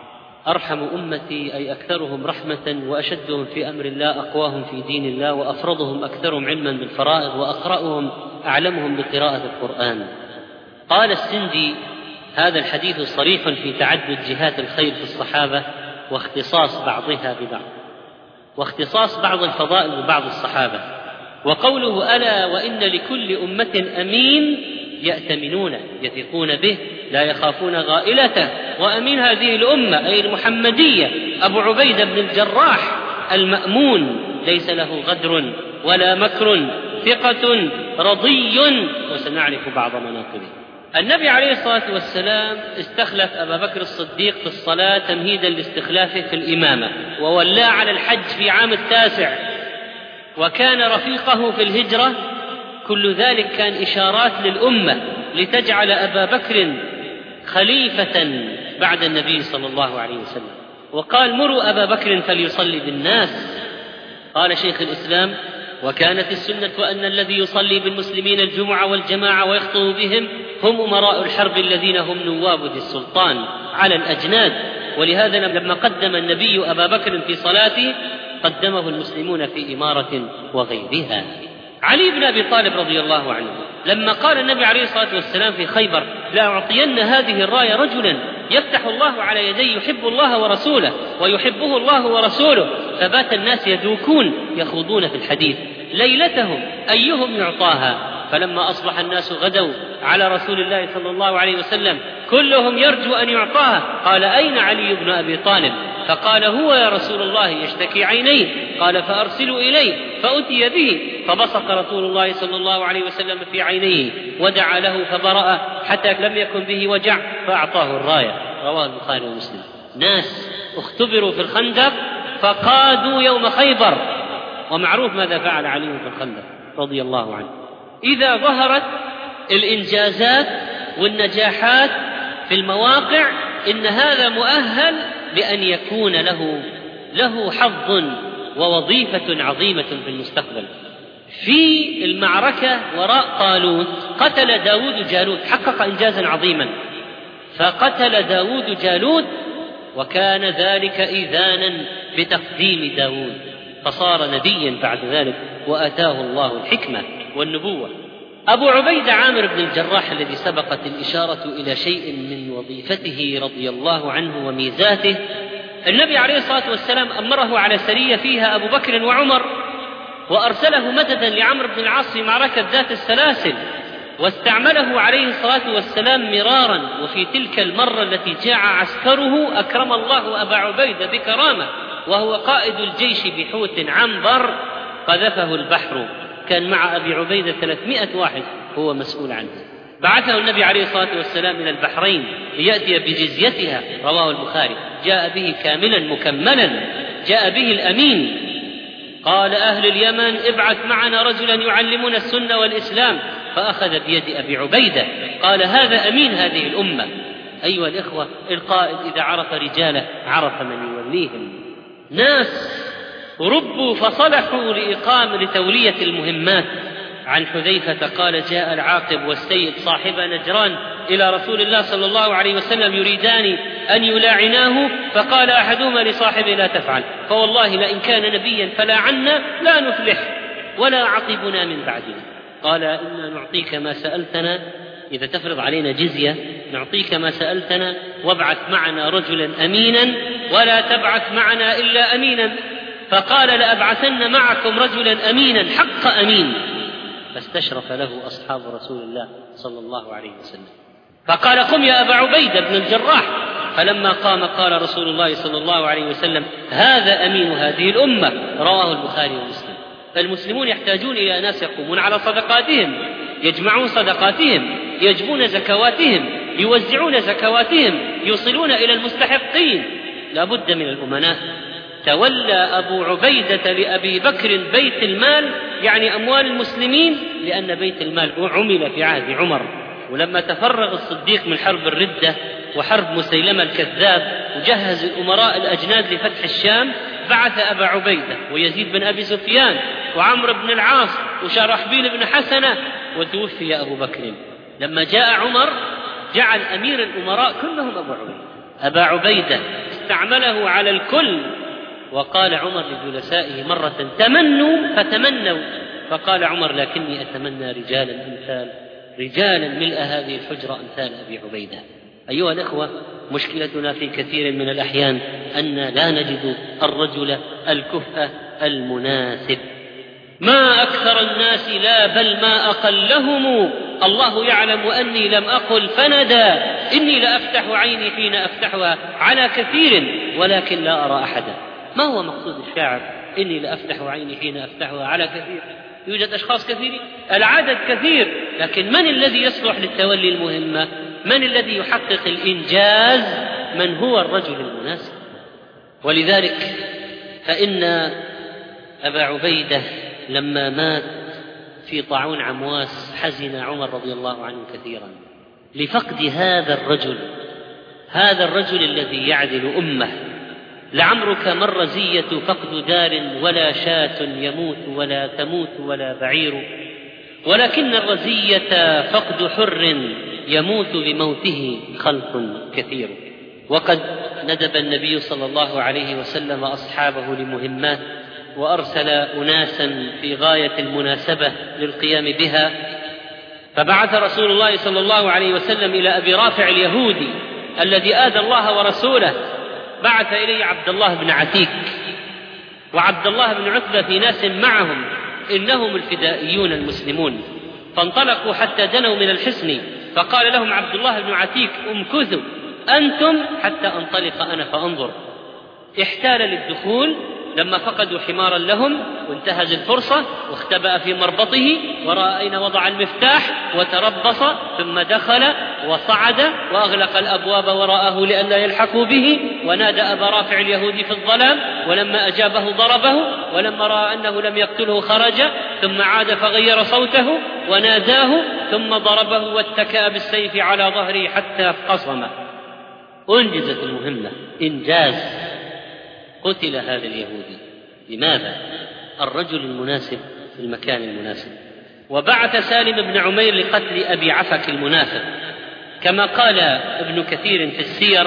أرحم أمتي أي أكثرهم رحمة، وأشدهم في أمر الله أقواهم في دين الله، وأفرضهم أكثرهم علما بالفرائض، وأقرأهم أعلمهم بقراءة القرآن. قال السندي: هذا الحديث صريح في تعدد جهات الخير في الصحابة، واختصاص بعضها ببعض، واختصاص بعض الفضائل ببعض الصحابة. وقوله: ألا وإن لكل أمة أمين، يأتمنون يثقون به لا يخافون غائلته. وأمين هذه الأمة أي المحمدية أبو عبيدة بن الجراح المأمون، ليس له غدر ولا مكر، ثقة رضي، وسنعرف بعض مناقبه. النبي عليه الصلاة والسلام استخلف أبا بكر الصديق في الصلاة تمهيدا لاستخلافه في الإمامة، وولاه على الحج في عام التاسع، وكان رفيقه في الهجرة. كل ذلك كان إشارات للأمة لتجعل أبا بكر خليفة بعد النبي صلى الله عليه وسلم. وقال: مروا أبا بكر فليصلي بالناس. قال شيخ الإسلام: وكانت السنة أن الذي يصلي بالمسلمين الجمعة والجماعة ويخطب بهم هم أمراء الحرب الذين هم نواب ذي السلطان على الأجناد. ولهذا لما قدم النبي أبا بكر في صلاته قدمه المسلمون في إمارة وغيرها. علي بن أبي طالب رضي الله عنه لما قال النبي عليه الصلاة والسلام في خيبر: لا أعطين هذه الراية رجلا يفتح الله على يديه يحب الله ورسوله ويحبه الله ورسوله، فبات الناس يدوكون يخوضون في الحديث ليلتهم أيهم يعطاها. فلما أصبح الناس غدوا على رسول الله صلى الله عليه وسلم كلهم يرجو أن يعطاها. قال: أين علي بن أبي طالب؟ فقال هو يا رسول الله يشتكي عينيه. قال فأرسلوا إليه، فأتي به فبصق رسول الله صلى الله عليه وسلم في عينيه ودعا له فبرأ حتى لم يكن به وجع فأعطاه الراية. رواه البخاري ومسلم. ناس اختبروا في الخندق فقادوا يوم خيبر، ومعروف ماذا فعل علي في الخندق رضي الله عنه. إذا ظهرت الإنجازات والنجاحات في المواقع إن هذا مؤهل بأن يكون له له حظ ووظيفة عظيمة في المستقبل. في المعركة وراء طالوت قتل داود جالوت، حقق إنجازا عظيما، فقتل داود جالوت وكان ذلك إذانا بتقديم داود، فصار نبيا بعد ذلك وآتاه الله الحكمة والنبوة. أبو عبيدة عامر بن الجراح الذي سبقت الإشارة إلى شيء من وظيفته رضي الله عنه وميزاته، النبي عليه الصلاة والسلام أمره على سرية فيها أبو بكر وعمر، وأرسله مددا لعمرو بن العاص في معركة ذات السلاسل، واستعمله عليه الصلاة والسلام مرارا. وفي تلك المرة التي جاع عسكره أكرم الله أبا عبيدة بكرامة، وهو قائد الجيش بحوت عنبر قذفه البحر، كان مع أبي عبيدة ثلاثمائة واحد هو مسؤول عنه. بعثه النبي عليه الصلاة والسلام إلى البحرين ليأتي بجزيتها، رواه البخاري. جاء به كاملا مكملا، جاء به الأمين. قال أهل اليمن ابعث معنا رجلا يعلمنا السنة والإسلام، فأخذ بيد أبي عبيدة قال هذا أمين هذه الأمة. أيها الإخوة، القائد إذا عرف رجاله عرف من يوليهم. ناس ربوا فصلحوا لإقام لتولية المهمات. عن حذيفة قال جاء العاقب والسيد صاحب نجران إلى رسول الله صلى الله عليه وسلم يريدان أن يلاعناه، فقال أحدهما لصاحبه لا تفعل، فوالله لئن كان نبيا فلا عنا لا نفلح ولا عقبنا من بعدنا. قال إنا نعطيك ما سألتنا، إذا تفرض علينا جزية نعطيك ما سألتنا، وابعث معنا رجلا أمينا ولا تبعث معنا إلا أمينا. فقال لأبعثن معكم رجلا أمينا حق أمين، فاستشرف له أصحاب رسول الله صلى الله عليه وسلم. فقال قم يا أبا عبيدة بن الجراح، فلما قام قال رسول الله صلى الله عليه وسلم هذا أمين هذه الأمة. رواه البخاري ومسلم. فالمسلمون يحتاجون إلى ناس يقومون على صدقاتهم، يجمعون صدقاتهم، يجبون زكواتهم، يوزعون زكواتهم، يوصلون إلى المستحقين. لا بد من الأمناء. تولى أبو عبيدة لأبي بكر بيت المال، يعني أموال المسلمين، لأن بيت المال عمل في عهد عمر. ولما تفرغ الصديق من حرب الردة وحرب مسيلمة الكذاب وجهز الأمراء الأجناد لفتح الشام، بعث أبا عبيدة ويزيد بن أبي سفيان وعمرو بن العاص وشرحبيل بن حسنة، وتوفي أبو بكر. لما جاء عمر جعل أمير الأمراء كلهم أبو عبيدة. أبا عبيدة استعمله على الكل. وقال عمر لجلسائه مرة تمنوا فتمنوا، فقال عمر لكني أتمنى رجالا أمثال رجالا ملء هذه الحجرة أمثال أبي عبيدة. أيها الأخوة، مشكلتنا في كثير من الأحيان أن لا نجد الرجل الكفء المناسب. ما أكثر الناس لا بل ما أقلهم، الله يعلم أني لم أقل فندى، إني لأفتح عيني حين أفتحها على كثير ولكن لا أرى أحدا. ما هو مقصود الشاعر إني لأفتح عيني حين أفتحها على كثير؟ يوجد أشخاص كثيرين، العدد كثير، لكن من الذي يصلح للتولي المهمة؟ من الذي يحقق الإنجاز؟ من هو الرجل المناسب؟ ولذلك فإن أبا عبيدة لما مات في طاعون عمواس حزن عمر رضي الله عنه كثيرا لفقد هذا الرجل، هذا الرجل الذي يعدل أمة. لعمرك ما الرزية فقد دار ولا شاة يموت ولا تموت ولا بعير، ولكن الرزية فقد حر يموت بموته خلق كثير. وقد ندب النبي صلى الله عليه وسلم أصحابه لمهمات، وأرسل أناسا في غاية المناسبة للقيام بها. فبعث رسول الله صلى الله عليه وسلم إلى أبي رافع اليهودي الذي آذى الله ورسوله، بعث إليه عبد الله بن عتيك وعبد الله بن عتبة في ناس معهم، إنهم الفدائيون المسلمون. فانطلقوا حتى دنوا من الحصن، فقال لهم عبد الله بن عتيك امكثوا أنتم حتى أنطلق أنا فأنظر. احتال للدخول لما فقدوا حمارا لهم وانتهز الفرصة واختبأ في مربطه ورأى أين وضع المفتاح وتربص، ثم دخل وصعد وأغلق الأبواب وراءه لئلا يلحقوا به، ونادى أبا رافع اليهودي في الظلام، ولما أجابه ضربه، ولما رأى أنه لم يقتله خرج، ثم عاد فغير صوته وناداه، ثم ضربه واتكأ بالسيف على ظهره حتى قصمه. أنجزت المهمة إنجاز، قتل هذا اليهودي. لماذا؟ الرجل المناسب في المكان المناسب. وبعث سالم بن عمير لقتل أبي عفك المنافق، كما قال ابن كثير في السير: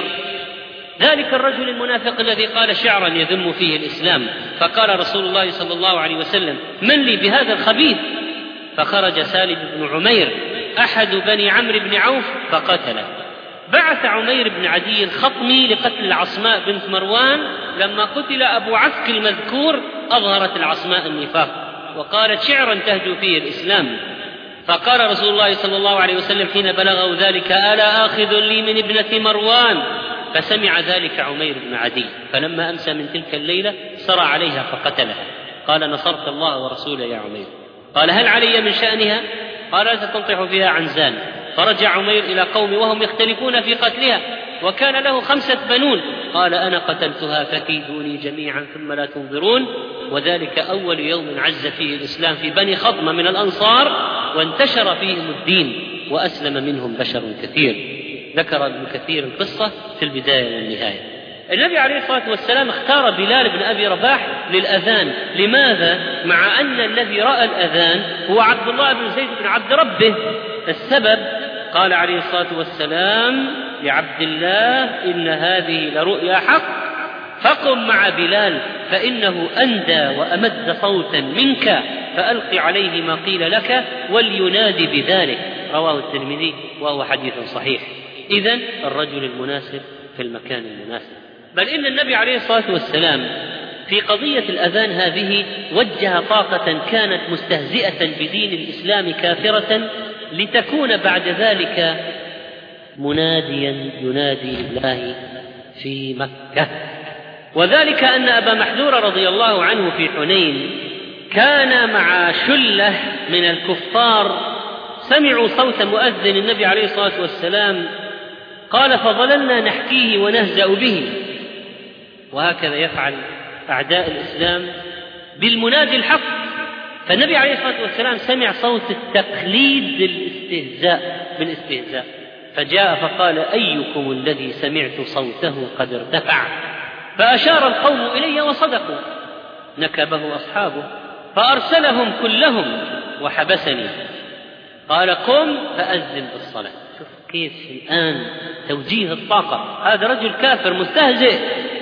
ذلك الرجل المنافق الذي قال شعرا يذم فيه الإسلام، فقال رسول الله صلى الله عليه وسلم: من لي بهذا الخبيث؟ فخرج سالم بن عمير أحد بني عمرو بن عوف فقتله. بعث عمير بن عدي الخطمي لقتل العصماء بنت مروان. لما قتل أبو عفك المذكور أظهرت العصماء النفاق وقالت شعرا تهجو فيه الإسلام، فقال رسول الله صلى الله عليه وسلم حين بلغه ذلك: ألا آخذ لي من ابنة مروان؟ فسمع ذلك عمير بن عدي، فلما أمسى من تلك الليلة سرى عليها فقتلها. قال: نصرت الله ورسوله يا عمير. قال: هل علي من شأنها؟ قال: لا تنطح فيها عنزان. فرجع عمير إلى قومه وهم يختلفون في قتلها، وكان له خمسة بنون. قال: أنا قتلتها فكيدوني جميعا ثم لا تنظرون. وذلك أول يوم عز فيه الإسلام في بني خضمة من الأنصار، وانتشر فيهم الدين وأسلم منهم بشر كثير. ذكر ابن كثير القصة في البداية والنهاية. النبي عليه الصلاة والسلام اختار بلال بن أبي رباح للأذان. لماذا؟ مع أن الذي رأى الأذان هو عبد الله بن زيد بن عبد ربه. السبب: قال عليه الصلاة والسلام لعبد الله: إن هذه لرؤيا حق، فقم مع بلال فإنه أندى وأمد صوتا منك، فألق عليه ما قيل لك ولينادي بذلك. رواه الترمذي وهو حديث صحيح. إذن الرجل المناسب في المكان المناسب. بل إن النبي عليه الصلاة والسلام في قضية الأذان هذه وجه طاقة كانت مستهزئة بدين الإسلام كافرة لتكون بعد ذلك مناديا ينادي لله في مكة. وذلك أن أبا محذور رضي الله عنه في حنين كان مع شلة من الكفار سمعوا صوت مؤذن النبي عليه الصلاة والسلام، قال: فظللنا نحكيه ونهزأ به. وهكذا يفعل أعداء الإسلام بالمنادي الحق. فالنبي عليه الصلاة والسلام سمع صوت التقليد بالاستهزاء بالاستهزاء فجاء فقال: أيكم الذي سمعت صوته قد ارتفع؟ فأشار القوم إليه وصدقوا. نكبه أصحابه فأرسلهم كلهم وحبسني. قال: قم فأذن بالصلاة. شوف كيف الآن توجيه الطاقة، هذا رجل كافر مستهزئ.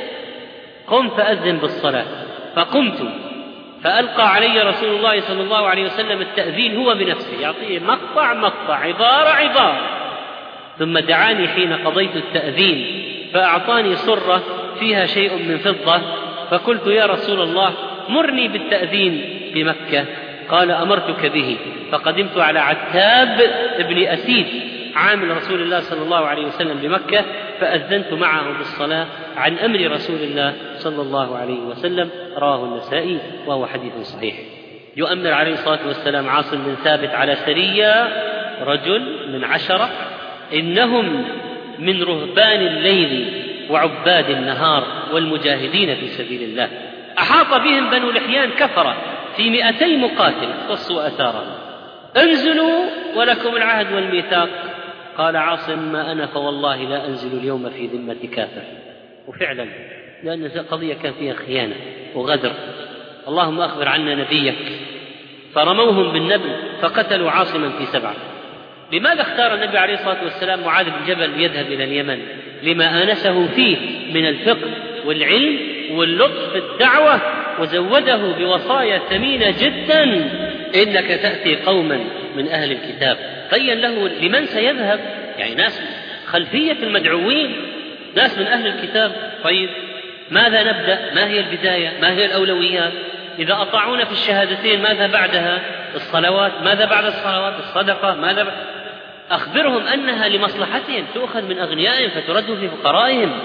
قم فأذن بالصلاة. فقمت فألقى علي رسول الله صلى الله عليه وسلم التأذين هو بنفسه، يعطيه مقطع مقطع عبارة عبارة، ثم دعاني حين قضيت التأذين فأعطاني صرة فيها شيء من فضة، فقلت: يا رسول الله مرني بالتأذين بمكة. قال: أمرتك به. فقدمت على عتاب ابن أسيد عامل رسول الله صلى الله عليه وسلم بمكة، فأذنت معه بالصلاة عن أمر رسول الله صلى الله عليه وسلم. رواه النسائي وهو حديث صحيح. يؤمر عليه الصلاة والسلام عاصم بن ثابت على سرية، رجل من عشرة، إنهم من رهبان الليل وعباد النهار والمجاهدين في سبيل الله. أحاط بهم بنو لحيان كفرة في مئتي مقاتل اختصوا أثارهم. انزلوا ولكم العهد والميثاق. قال عاصم: ما أنا فوالله لا أنزل اليوم في ذمة كافر. وفعلا لأن القضية كان فيها خيانة وغدر. اللهم أخبر عنا نبيك. فرموهم بالنبل فقتلوا عاصما في سبعة. لماذا اختار النبي عليه الصلاة والسلام معاذ بن جبل ليذهب إلى اليمن؟ لما آنسه فيه من الفقه والعلم واللطف في الدعوة، وزوده بوصايا ثمينة جدا: إنك تأتي قوما من أهل الكتاب. بين له لمن سيذهب، يعني ناس خلفية المدعوين، ناس من أهل الكتاب. طيب ماذا نبدأ؟ ما هي البداية؟ ما هي الأولويات؟ إذا أطاعونا في الشهادتين ماذا بعدها؟ الصلوات. ماذا بعد الصلوات؟ الصدقة. ماذا بعد؟ أخبرهم أنها لمصلحتهم، تؤخذ من أغنيائهم فترد في فقرائهم.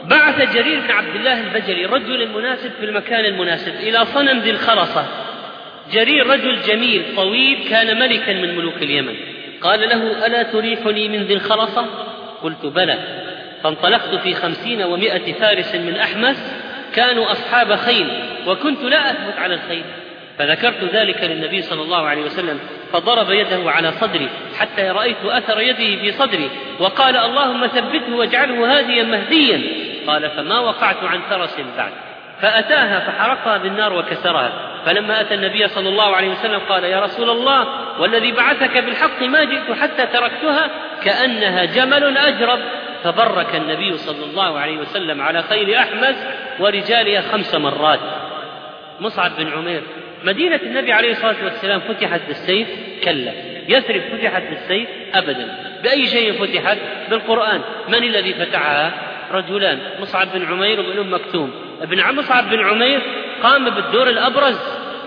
بعث جرير بن عبد الله البجلي الرجل المناسب في المكان المناسب إلى صنم ذي الخرصة. جرير رجل جميل طويل كان ملكا من ملوك اليمن. قال له: ألا تريحني من ذي الخرصة؟ قلت: بلى. فانطلقت في خمسين ومائة فارس من أحمس كانوا أصحاب خيل، وكنت لا أثبت على الخيل، فذكرت ذلك للنبي صلى الله عليه وسلم، فضرب يده على صدري حتى رأيت أثر يده في صدري، وقال: اللهم ثبته واجعله هاديا مهديا. قال: فما وقعت عن فرس بعد، فأتاها فحرقها بالنار وكسرها. فلما أتى النبي صلى الله عليه وسلم قال: يا رسول الله، والذي بعثك بالحق ما جئت حتى تركتها كأنها جمل أجرب. فبرك النبي صلى الله عليه وسلم على خيل أحمس ورجالها خمس مرات. مصعب بن عمير: مدينة النبي عليه الصلاة والسلام فتحت بالسيف؟ كلا. يثرب فتحت بالسيف؟ أبدا. بأي شيء فتحت؟ بالقرآن. من الذي فتحها؟ رجلان، مصعب بن عمير وابن أم مكتوم. ابن مصعب بن عمير قام بالدور الأبرز،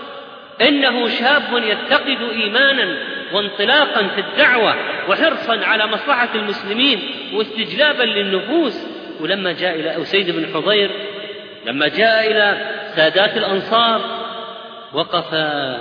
إنه شاب يتقد إيمانا وانطلاقا في الدعوة وحرصا على مصلحة المسلمين واستجلابا للنفوس. ولما جاء إلى أسيد بن حضير، لما جاء إلى سادات الأنصار، وقف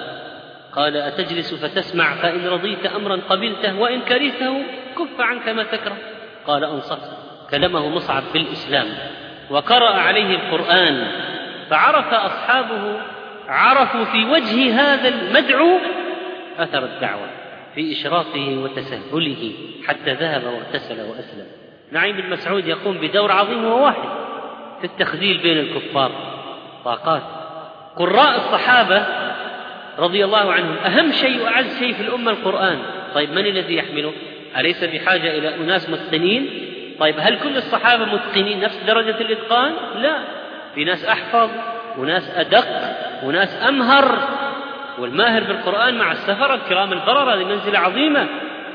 قال: أتجلس فتسمع؟ فإن رضيت أمرا قبلته وإن كرهته كف عنك ما تكره. قال: أنصت. كلمه مصعب بالإسلام وقرأ عليه القرآن، فعرف أصحابه، عرفوا في وجه هذا المدعو أثر الدعوة في إشرافه وتسهله حتى ذهب واغتسل وأسلم. نعيم بن مسعود يقوم بدور عظيم وواحد في التخذيل بين الكفار. طاقات قراء الصحابة رضي الله عنهم أهم شيء وأعز شيء في الأمة القرآن. طيب من الذي يحمله؟ أليس بحاجة إلى أناس متقنين؟ طيب هل كل الصحابة متقنين نفس درجة الإتقان؟ لا، في ناس أحفظ وناس أدق وناس أمهر، والماهر بالقرآن مع السفر الكرام البررة، هذه منزلة عظيمة.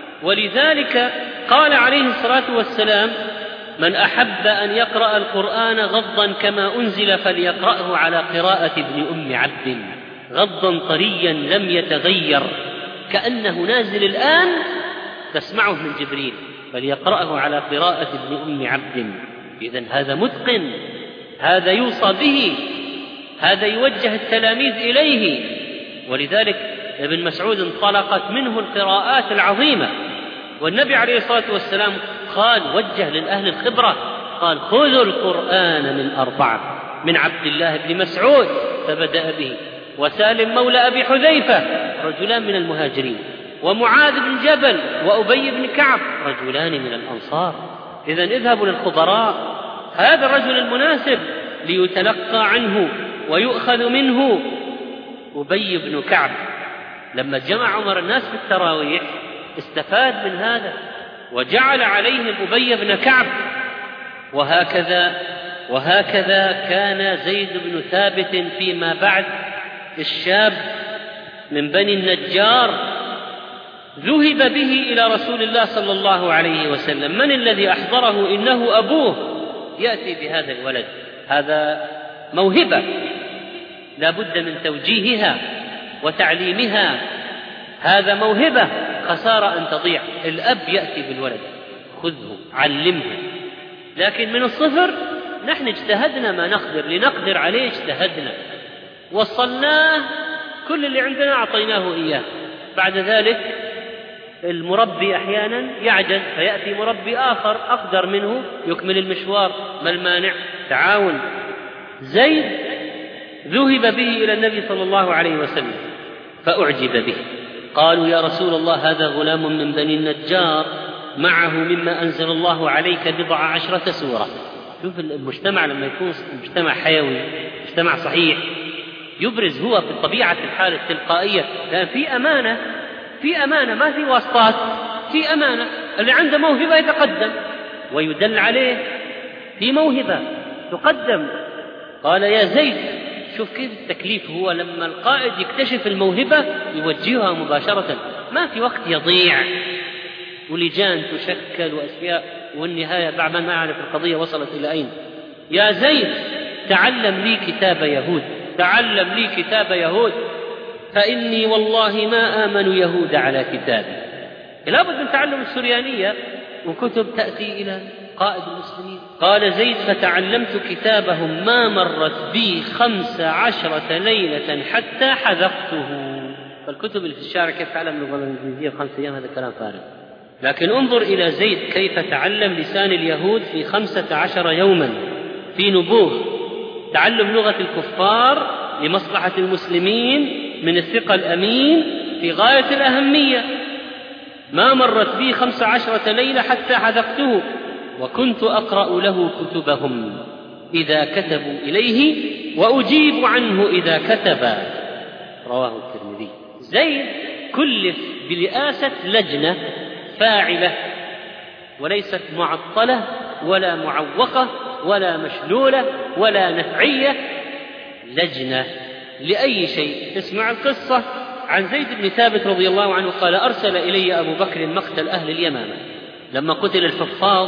ولذلك قال عليه الصلاة والسلام: من أحب أن يقرأ القرآن غضا كما أنزل فليقرأه على قراءة ابن أم عبد، غضا طريا لم يتغير كأنه نازل الآن تسمعه من جبريل، فليقرأه على قراءة ابن أم عبد. إذن هذا متقن، هذا يوصى به، هذا يوجه التلاميذ إليه. ولذلك ابن مسعود انطلقت منه القراءات العظيمة. والنبي عليه الصلاة والسلام قال، وجه للأهل الخبرة، قال: خذوا القرآن من أربعة: من عبد الله بن مسعود فبدأ به، وسالم مولى أبي حذيفة رجلان من المهاجرين، ومعاذ بن جبل وأبي بن كعب رجلان من الأنصار. إذن اذهبوا للخبراء، هذا الرجل المناسب ليتلقى عنه ويؤخذ منه. أبي بن كعب لما جمع عمر الناس في التراويح استفاد من هذا وجعل عليهم أبي بن كعب. وهكذا وهكذا كان زيد بن ثابت فيما بعد الشاب من بني النجار، ذهب به إلى رسول الله صلى الله عليه وسلم. من الذي أحضره؟ إنه أبوه يأتي بهذا الولد، هذا موهبة لا بد من توجيهها وتعليمها، هذا موهبة خسارة أن تضيع. الأب يأتي بالولد، خذه علمه. لكن من الصفر نحن اجتهدنا ما نقدر، لنقدر عليه اجتهدنا، وصلناه، كل اللي عندنا أعطيناه إياه. بعد ذلك المربي أحيانا يعجز فيأتي مربي آخر أقدر منه يكمل المشوار. ما المانع؟ تعاون. زيد ذهب به إلى النبي صلى الله عليه وسلم فأعجب به، قالوا: يا رسول الله، هذا غلام من بني النجار معه مما أنزل الله عليك بضع عشرة سورة. شوف المجتمع لما يكون مجتمع حيوي، مجتمع صحيح، يبرز هو بطبيعة الحال التلقائية، لأن في أمانة، في أمانة ما في واسطات، في أمانة. اللي عنده موهبة يتقدم ويدل عليه، في موهبة تقدم. قال: يا زيد، شوف كيف التكليف، هو لما القائد يكتشف الموهبة يوجهها مباشرة، ما في وقت يضيع ولجان تشكل وأشياء، والنهاية بعد ما نعرف القضية وصلت إلى أين. يا زيد، تعلم لي كتاب يهود، تعلم لي كتاب يهود، فإني والله ما آمن يهود على كتابي. لا بد من تعلم السريانية وكتب تأتي إلى قائد المسلمين. قال زيد: فتعلمت كتابهم ما مرت بي خمس عشرة ليلة حتى حذقته. فالكتب اللي في الشارع كيف تعلم اللغة الإنجليزية في خمس أيام؟ هذا كلام فارغ. لكن انظر إلى زيد كيف تعلم لسان اليهود في خمسة عشر يوما في نبوغ، تعلم لغة الكفار لمصلحة المسلمين من الثقة الأمين في غاية الأهمية. ما مرت بي خمس عشرة ليلة حتى حذقته، وكنت أقرأ له كتبهم إذا كتبوا إليه وأجيب عنه إذا كتب. رواه الترمذي. زيد كلف برئاسة لجنة فاعلة، وليست معطلة ولا معوقة ولا مشلولة ولا نفعية، لجنة لأي شيء. تسمع القصة عن زيد بن ثابت رضي الله عنه قال: أرسل إلي أبو بكر مقتل أهل اليمامة لما قتل الحفاظ،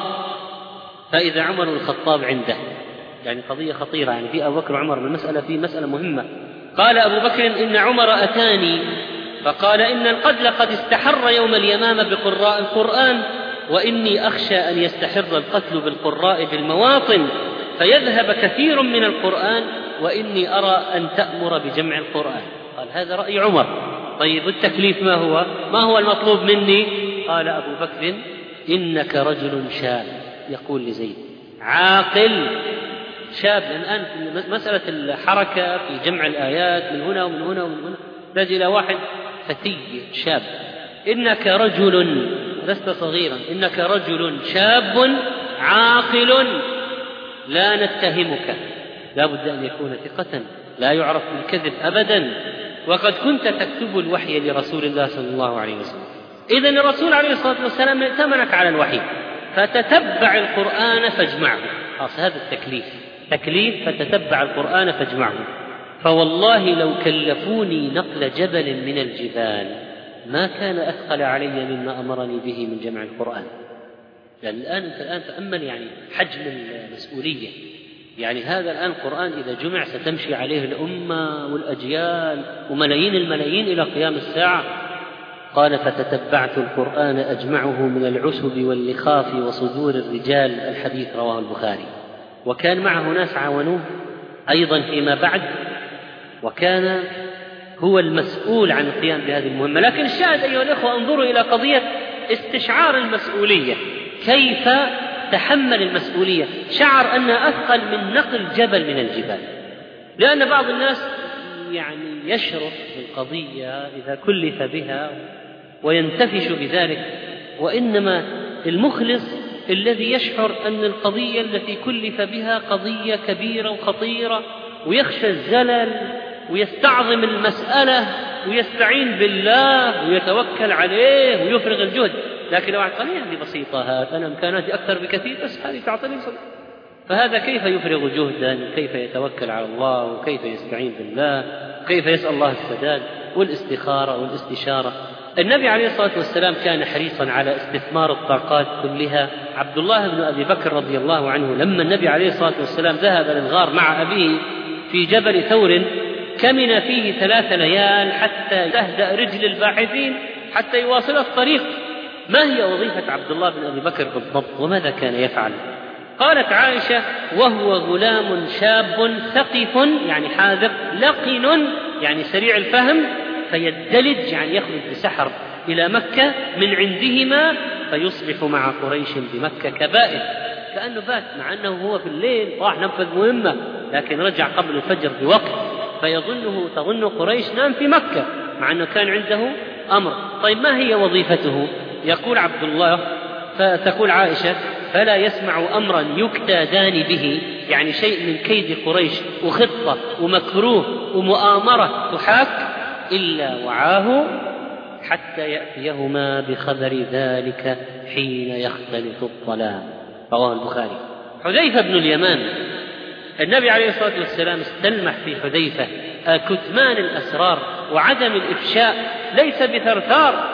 فإذا عمر الخطاب عنده، يعني قضية خطيرة، يعني في أبو بكر وعمر بالمسألة في مسألة مهمة. قال أبو بكر: إن عمر أتاني فقال: إن القتل قد استحر يوم اليمامة بقراء القرآن، وإني أخشى أن يستحر القتل بالقراء بالمواطن فيذهب كثير من القرآن، وإني أرى أن تأمر بجمع القرآن. قال: هذا رأي عمر. طيب التكليف ما هو؟ ما هو المطلوب مني؟ قال أبو بكر: إنك رجل شاب، يقول لزيد، عاقل شاب. الآن في مسألة الحركة في جمع الآيات من هنا ومن هنا ومن هنا، نجد إلى واحد فتي شاب. إنك رجل، لست صغيرا، إنك رجل شاب عاقل لا نتهمك. لا بد أن يكون ثقة لا يعرف بالكذب أبدا، وقد كنت تكتب الوحي لرسول الله صلى الله عليه وسلم. إذن الرسول عليه الصلاة والسلام ائتمنك على الوحي، فتتبع القرآن فاجمعه. خلاص، هذا التكليف، تكليف فتتبع القرآن فاجمعه. فوالله لو كلفوني نقل جبل من الجبال ما كان أثقل علي مما أمرني به من جمع القرآن. لأن الآن أنت الآن تأمل يعني حجم المسؤولية. يعني هذا الآن القرآن إذا جمع ستمشي عليه الأمة والأجيال وملايين الملايين إلى قيام الساعة. قال: فتتبعت القرآن أجمعه من العسب واللخاف وصدور الرجال. الحديث رواه البخاري. وكان معه ناس عاونوه أيضا فيما بعد، وكان هو المسؤول عن القيام بهذه المهمة. لكن الشاهد أيها الأخوة، انظروا إلى قضية استشعار المسؤولية، كيف تحمل المسؤولية، شعر أنها أثقل من نقل جبل من الجبال. لأن بعض الناس يعني يشرف بالقضية إذا كلف بها وينتفش بذلك، وإنما المخلص الذي يشعر أن القضية التي كلف بها قضية كبيرة وخطيرة، ويخشى الزلل ويستعظم المسألة ويستعين بالله ويتوكل عليه ويفرغ الجهد. لكن لو قال هذه بسيطة، هذا أنا إمكاناتي أكثر بكثير، بس هذه تعطيني صلاة. فهذا كيف يفرغ جهدا، كيف يتوكل على الله، وكيف يستعين بالله، وكيف يسأل الله السداد والاستخارة والاستشارة. النبي عليه الصلاة والسلام كان حريصا على استثمار الطاقات كلها. عبد الله بن أبي بكر رضي الله عنه لما النبي عليه الصلاة والسلام ذهب للغار مع أبيه في جبل ثور، كمن فيه ثلاث ليال حتى تهدأ رجل الباحثين حتى يواصل الطريق. ما هي وظيفة عبد الله بن أبي بكر بالضبط، وماذا كان يفعل؟ قالت عائشة: وهو غلام شاب ثقف، يعني حاذق، لقن، يعني سريع الفهم، فيدلج، يعني يخرج بسحر إلى مكة من عندهما فيصبح مع قريش بمكة كبائر. كأنه بات، مع أنه هو في الليل راح نفذ مهمة، لكن رجع قبل الفجر بوقت، فيظنه تظن قريش نام في مكة مع أنه كان عنده أمر. طيب ما هي وظيفته؟ يقول عبد الله، فتقول عائشة: فلا يسمع أمرا يكتادان به، يعني شيء من كيد قريش وخطة ومكروه ومؤامرة تحاك، إلا وعاه حتى يأتيهما بخبر ذلك حين يختلط الظلام. رواه البخاري. حذيفة بن اليمان، النبي عليه الصلاة والسلام استلمح في حذيفة كتمان الأسرار وعدم الإفشاء، ليس بثرثار،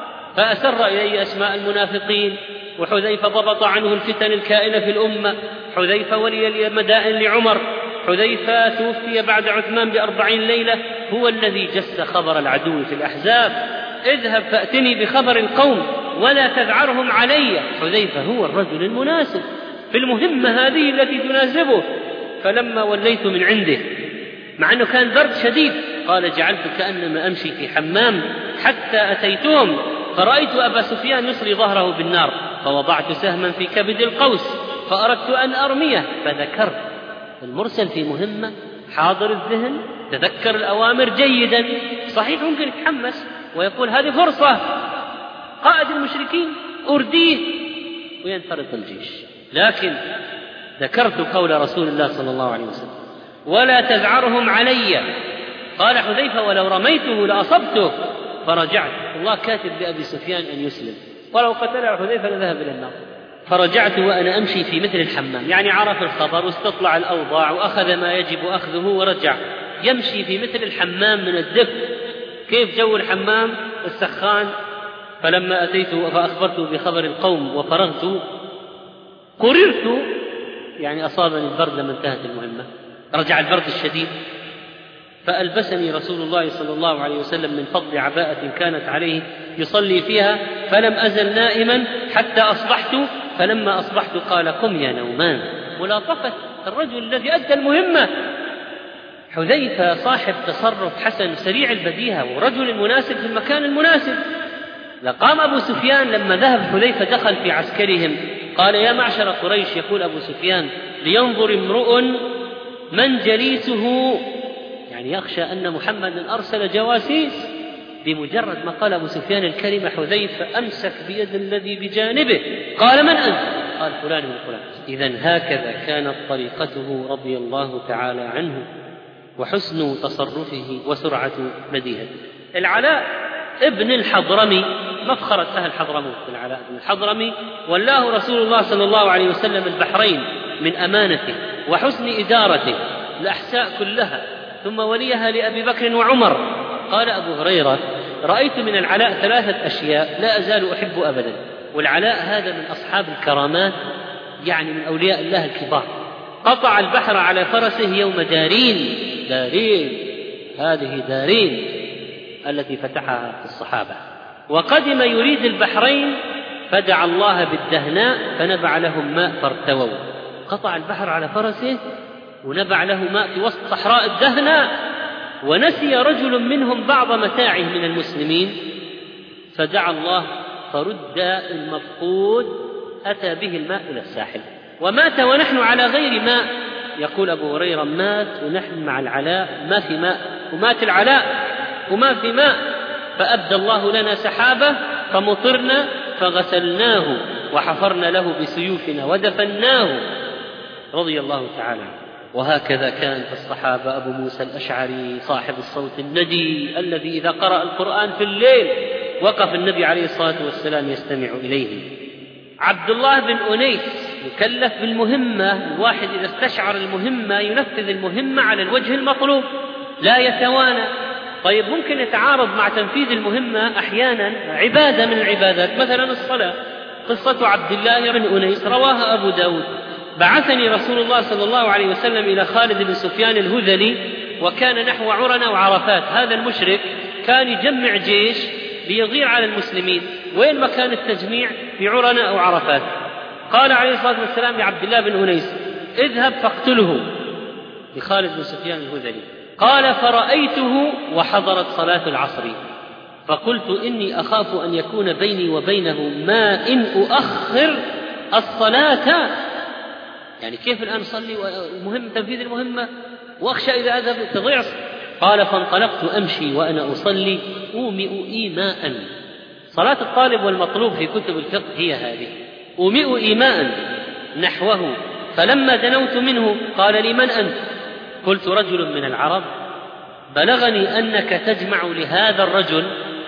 فأسر إليه أسماء المنافقين، وحذيفة ضبط عنه الفتن الكائنة في الأمة. حذيفة ولي المدائن لعمر. حذيفة توفي بعد عثمان بأربعين ليلة، هو الذي جس خبر العدو في الأحزاب: اذهب فأتني بخبر القوم ولا تذعرهم علي. حذيفة هو الرجل المناسب في المهمة هذه التي تناسبه. فلما وليت من عنده مع أنه كان برد شديد قال جعلت كأنما أمشي في حمام حتى أتيتهم فرأيت أبا سفيان يصلي ظهره بالنار فوضعت سهما في كبد القوس فأردت أن أرميه فذكرت. المرسل في مهمة حاضر الذهن تذكر الأوامر جيدا، صحيح ممكن يتحمس ويقول هذه فرصة قائد المشركين أرديه وينفرط الجيش، لكن ذكرت قول رسول الله صلى الله عليه وسلم ولا تذعرهم علي. قال حذيفة ولو رميته لأصبته فرجعت. الله كاتب لأبي سفيان أن يسلم، ولو قتله حذيفة لذهب إلى النار. فرجعت وأنا أمشي في مثل الحمام، يعني عرف الخبر واستطلع الأوضاع وأخذ ما يجب أخذه ورجع يمشي في مثل الحمام من الدفء. كيف جو الحمام السخان؟ فلما أتيت فأخبرت بخبر القوم وفرغت قررت، يعني أصابني البرد لما انتهت المهمة، رجع البرد الشديد فألبسني رسول الله صلى الله عليه وسلم من فضل عباءة كانت عليه يصلي فيها، فلم أزل نائما حتى أصبحت. فلما أصبحت قال قم يا نومان. ملاطفة الرجل الذي أدى المهمة. حذيفة صاحب تصرف حسن سريع البديهة ورجل مناسب في المكان المناسب. لقام أبو سفيان لما ذهب حذيفة دخل في عسكرهم قال يا معشر قريش، يقول أبو سفيان لينظر امرؤ من جليسه، يعني يخشى أن محمد أرسل جواسيس. بمجرد ما قال أبو سفيان الكلمة حذيفة أمسك بيد الذي بجانبه قال من أنت؟ قال فلان من فلان. إذن هكذا كانت طريقته رضي الله تعالى عنه وحسن تصرفه وسرعة بديهته. العلاء ابن الحضرمي مفخرة أهل حضرموت، العلاء بن الحضرمي ولاه رسول الله صلى الله عليه وسلم البحرين من أمانته وحسن إدارته الأحساء كلها، ثم وليها لأبي بكر وعمر. قال أبو هريرة رأيت من العلاء ثلاثة أشياء لا أزال أحب أبدا. والعلاء هذا من أصحاب الكرامات، يعني من أولياء الله الكبار. قطع البحر على فرسه يوم دارين. دارين هذه دارين التي فتحها في الصحابة. وقدم يريد البحرين فدعا الله بالدهناء فنبع لهم ماء فارتووا. قطع البحر على فرسه ونبع له ماء في وسط صحراء الدهناء، ونسي رجل منهم بعض متاعه من المسلمين فدعا الله فرد المفقود، أتى به الماء إلى الساحل ومات ونحن على غير ماء. يقول أبو هريرة مات ونحن مع العلاء ما في ماء، ومات العلاء وما في ماء، فأبدى الله لنا سحابة فمطرنا فغسلناه وحفرنا له بسيوفنا ودفناه رضي الله تعالى. وهكذا كان في الصحابة أبو موسى الأشعري صاحب الصوت الندي الذي إذا قرأ القرآن في الليل وقف النبي عليه الصلاة والسلام يستمع إليه. عبد الله بن أنيس يكلف بالمهمة. الواحد إذا استشعر المهمة ينفذ المهمة على الوجه المطلوب لا يتوانى. طيب ممكن يتعارض مع تنفيذ المهمة أحيانا عبادة من العبادات، مثلا الصلاة. قصة عبد الله بن أنيس رواها أبو داود. بعثني رسول الله صلى الله عليه وسلم إلى خالد بن سفيان الهذلي وكان نحو عرنا وعرفات. هذا المشرك كان يجمع جيش ليغير على المسلمين. وين مكان التجميع؟ في عرنا أو عرفات. قال عليه الصلاة والسلام لعبد الله بن أنيس اذهب فاقتله، لخالد بن سفيان الهذلي. قال فرأيته وحضرت صلاة العصر فقلت إني أخاف أن يكون بيني وبينه ما إن أؤخر الصلاة. يعني كيف الآن صلي ومهم تنفيذ المهمة وأخشى إذا أذهب تضيع. قال فانطلقت أمشي وأنا أصلي أومئ إيماء. صلاة الطالب والمطلوب في كتب الفقه هي هذه، أومئ إيماء نحوه. فلما دنوت منه قال لي من أنت؟ قلت رجل من العرب، بلغني أنك تجمع لهذا الرجل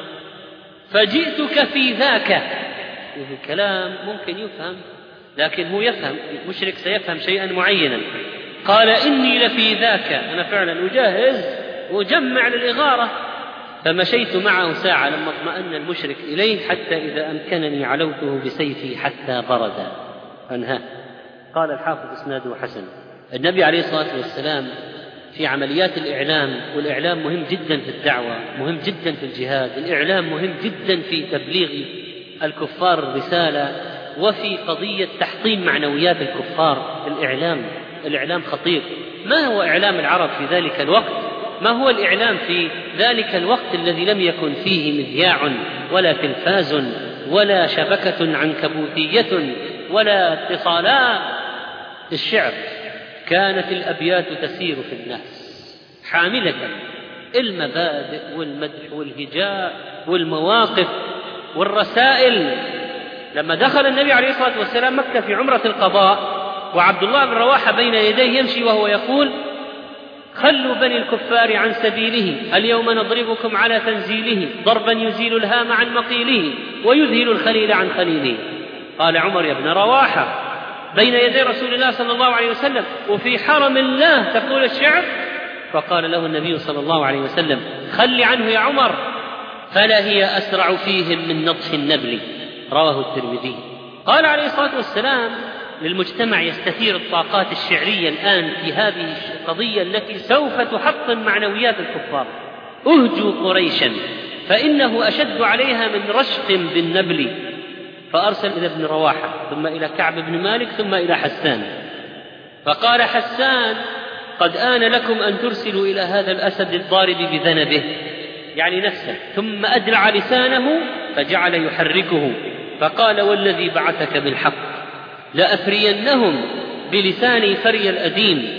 فجئتك في ذاك. الكلام ممكن يفهم لكن هو يفهم، المشرك سيفهم شيئا معينا. قال إني لفي ذاك، أنا فعلا أجهز وأجمع للإغارة. فمشيت معه ساعة لما اطمأن المشرك إليه حتى إذا أمكنني علوته بسيفي حتى برد أنهاه. قال الحافظ إسناده حسن. النبي عليه الصلاة والسلام في عمليات الإعلام، والإعلام مهم جدا في الدعوة، مهم جدا في الجهاد، الإعلام مهم جدا في تبليغ الكفار الرسالة، وفي قضية تحطيم معنويات الكفار. الإعلام الإعلام خطير. ما هو إعلام العرب في ذلك الوقت؟ ما هو الإعلام في ذلك الوقت الذي لم يكن فيه مذياع ولا تلفاز ولا شبكة عنكبوتية ولا اتصالات؟ الشعر. كانت الأبيات تسير في الناس حاملة المبادئ والمدح والهجاء والمواقف والرسائل. لما دخل النبي عليه الصلاة والسلام مكة في عمرة القضاء وعبد الله بن رواحة بين يديه يمشي وهو يقول: خلوا بني الكفار عن سبيله، اليوم نضربكم على تنزيله، ضربا يزيل الهام عن مقيله ويذهل الخليل عن خليله. قال عمر: يا ابن رواحة، بين يدي رسول الله صلى الله عليه وسلم وفي حرم الله تقول الشعر؟ فقال له النبي صلى الله عليه وسلم: خل عنه يا عمر، فلا هي أسرع فيهم من نطح النبل. رواه الترمذي. قال عليه الصلاة والسلام للمجتمع يستثير الطاقات الشعرية الآن في هذه القضية التي سوف تحطم معنويات الكفار: أهجوا قريشا فإنه أشد عليها من رشق بالنبل. فأرسل إلى ابن رواحة ثم إلى كعب بن مالك ثم إلى حسان، فقال حسان: قد آن لكم أن ترسلوا إلى هذا الأسد الضارب بذنبه، يعني نفسه. ثم أدلع لسانه فجعل يحركه فقال: والذي بعثك بالحق لأفرينهم بلساني فري الأديم.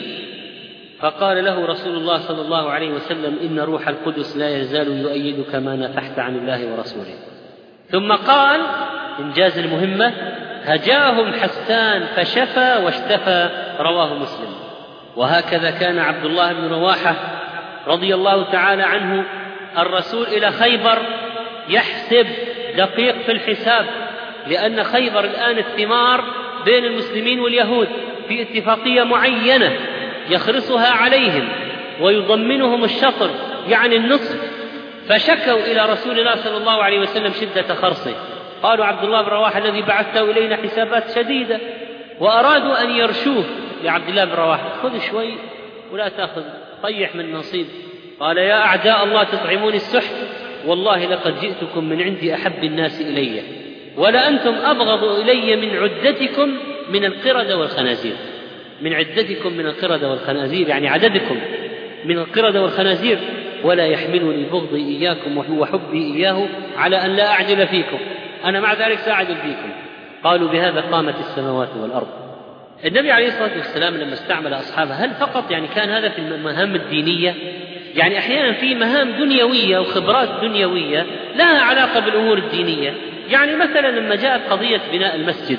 فقال له رسول الله صلى الله عليه وسلم: إن روح القدس لا يزال يؤيدك ما نفحت عن الله ورسوله. ثم قال إنجاز المهمة: هجاهم حسان فشفى واشتفى. رواه مسلم. وهكذا كان عبد الله بن رواحة رضي الله تعالى عنه الرسول إلى خيبر يحسب دقيق في الحساب، لأن خيبر الآن الثمار بين المسلمين واليهود في اتفاقية معينة يخرصها عليهم ويضمنهم الشطر يعني النصف. فشكوا إلى رسول الله صلى الله عليه وسلم شدة خرصه، قالوا: عبد الله بن رواحة الذي بعثته إلينا حسابات شديدة، وأرادوا أن يرشوه لعبد الله بن رواحة: خذ شوي ولا تأخذ، طيح من نصيب. قال: يا أعداء الله تطعمون السحت، والله لقد جئتكم من عندي أحب الناس إلي، ولا أنتم أبغض إلي من عدتكم من القردة والخنازير. من عدتكم من القردة والخنازير يعني عددكم من القردة والخنازير، ولا يحملني بغضي إياكم وحبي إياه على أن لا أعدل فيكم، أنا مع ذلك سأعدل فيكم. قالوا: بهذا قامت السماوات والأرض. النبي عليه الصلاة والسلام لما استعمل أصحابه هل فقط يعني كان هذا في المهام الدينية؟ يعني أحيانا في مهام دنيوية وخبرات دنيوية لها علاقة بالأمور الدينية. يعني مثلا لما جاءت قضية بناء المسجد،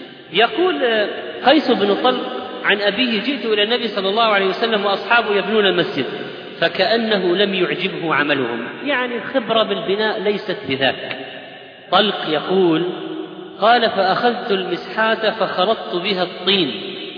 يقول قيس بن طلق عن أبيه: جئت إلى النبي صلى الله عليه وسلم وأصحابه يبنون المسجد فكأنه لم يعجبه عملهم، يعني الخبرة بالبناء ليست بذاك. طلق يقول: قال: فأخذت المسحات فخلطت بها الطين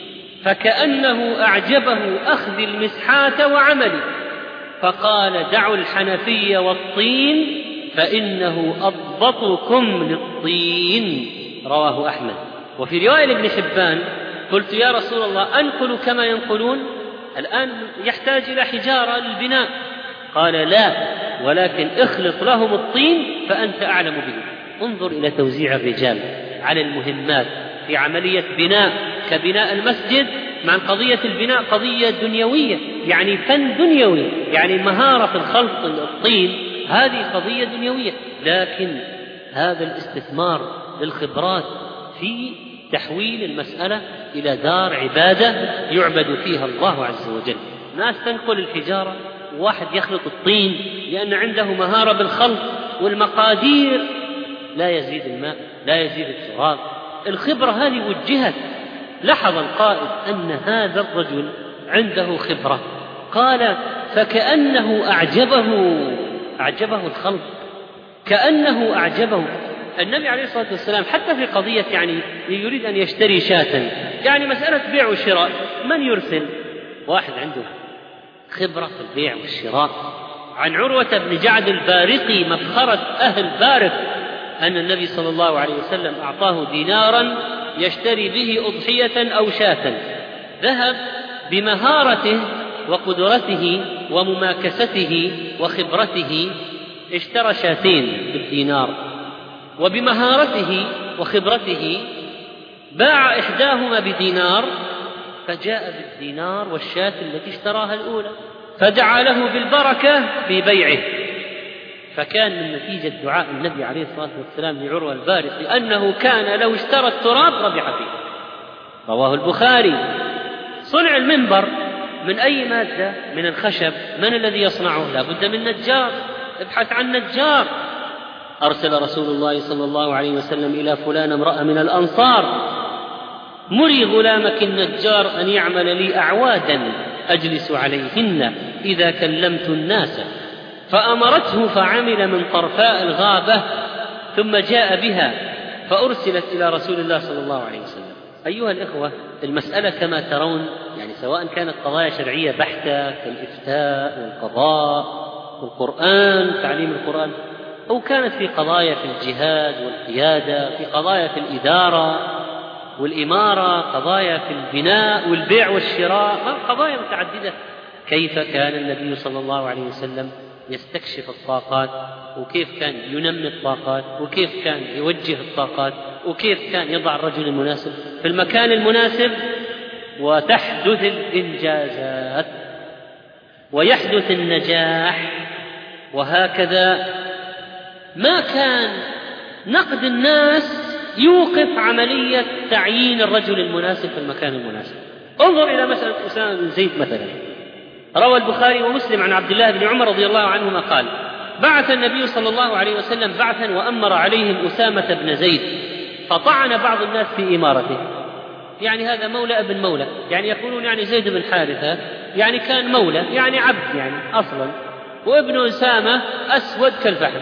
فكأنه أعجبه أخذ المسحات وعملي، فقال: دعوا الحنفي والطين فإنه أضبطكم للطين. رواه أحمد. وفي رواية لابن حبان: قلت يا رسول الله أنقل كما ينقلون؟ الآن يحتاج إلى حجارة للبناء. قال: لا، ولكن اخلط لهم الطين فأنت أعلم به. انظر إلى توزيع الرجال على المهمات في عملية بناء كبناء المسجد، مع قضية البناء قضية دنيوية، يعني فن دنيوي، يعني مهارة في الخلط الطين، هذه قضية دنيوية. لكن هذا الاستثمار للخبرات في تحويل المسألة إلى دار عبادة يعبد فيها الله عز وجل. ناس تنقل الحجارة وواحد يخلط الطين لأن عنده مهارة بالخلط والمقادير، لا يزيد الماء لا يزيد التراب. الخبرة هذه وجهت. لاحظ القائد أن هذا الرجل عنده خبرة، قال: فكأنه أعجبه أعجبه الخلق، كأنه أعجبه. النبي عليه الصلاة والسلام حتى في قضية يعني يريد أن يشتري شاة، يعني مسألة بيع وشراء، من يرسل؟ واحد عنده خبرة في البيع والشراء. عن عروة بن جعد البارقي مفخرة أهل بارق أن النبي صلى الله عليه وسلم أعطاه دينارا يشتري به أضحية أو شاة. ذهب بمهارته وقدرته ومماكسته وخبرته اشترى شاتين بالدينار، وبمهارته وخبرته باع إحداهما بدينار فجاء بالدينار والشاة التي اشتراها الأولى، فدعا له بالبركة في بيعه. فكان من نتيجة دعاء النبي عليه الصلاة والسلام لعروة البارقي أنه كان لو اشترى التراب ربح فيه. رواه البخاري. صنع المنبر من أي مادة؟ من الخشب. من الذي يصنعه؟ لا بد من نجار، ابحث عن نجار. أرسل رسول الله صلى الله عليه وسلم إلى فلان امرأة من الأنصار: مري غلامك النجار أن يعمل لي أعوادا أجلس عليهن إذا كلمت الناس. فأمرته فعمل من طرفاء الغابة ثم جاء بها فأرسلت إلى رسول الله صلى الله عليه وسلم. أيها الإخوة، المسألة كما ترون يعني سواء كانت قضايا شرعية بحتة كالإفتاء والقضاء والقرآن تعليم القرآن، أو كانت في قضايا في الجهاد والقيادة، في قضايا في الإدارة والإمارة، قضايا في البناء والبيع والشراء، قضايا متعددة. كيف كان النبي صلى الله عليه وسلم يستكشف الطاقات، وكيف كان ينمي الطاقات، وكيف كان يوجه الطاقات، وكيف كان يضع الرجل المناسب في المكان المناسب، وتحدث الإنجازات ويحدث النجاح. وهكذا ما كان نقد الناس يوقف عملية تعيين الرجل المناسب في المكان المناسب. انظر إلى مسألة أسامة بن زيد مثلا. روى البخاري ومسلم عن عبد الله بن عمر رضي الله عنهما قال: بعث النبي صلى الله عليه وسلم بعثا وأمر عليهم أسامة بن زيد، فطعن بعض الناس في إمارته. يعني هذا مولى ابن مولى، يعني يقولون يعني زيد بن حارثة يعني كان مولى، يعني عبد يعني أصلا، وابن أسامة أسود كالفحم،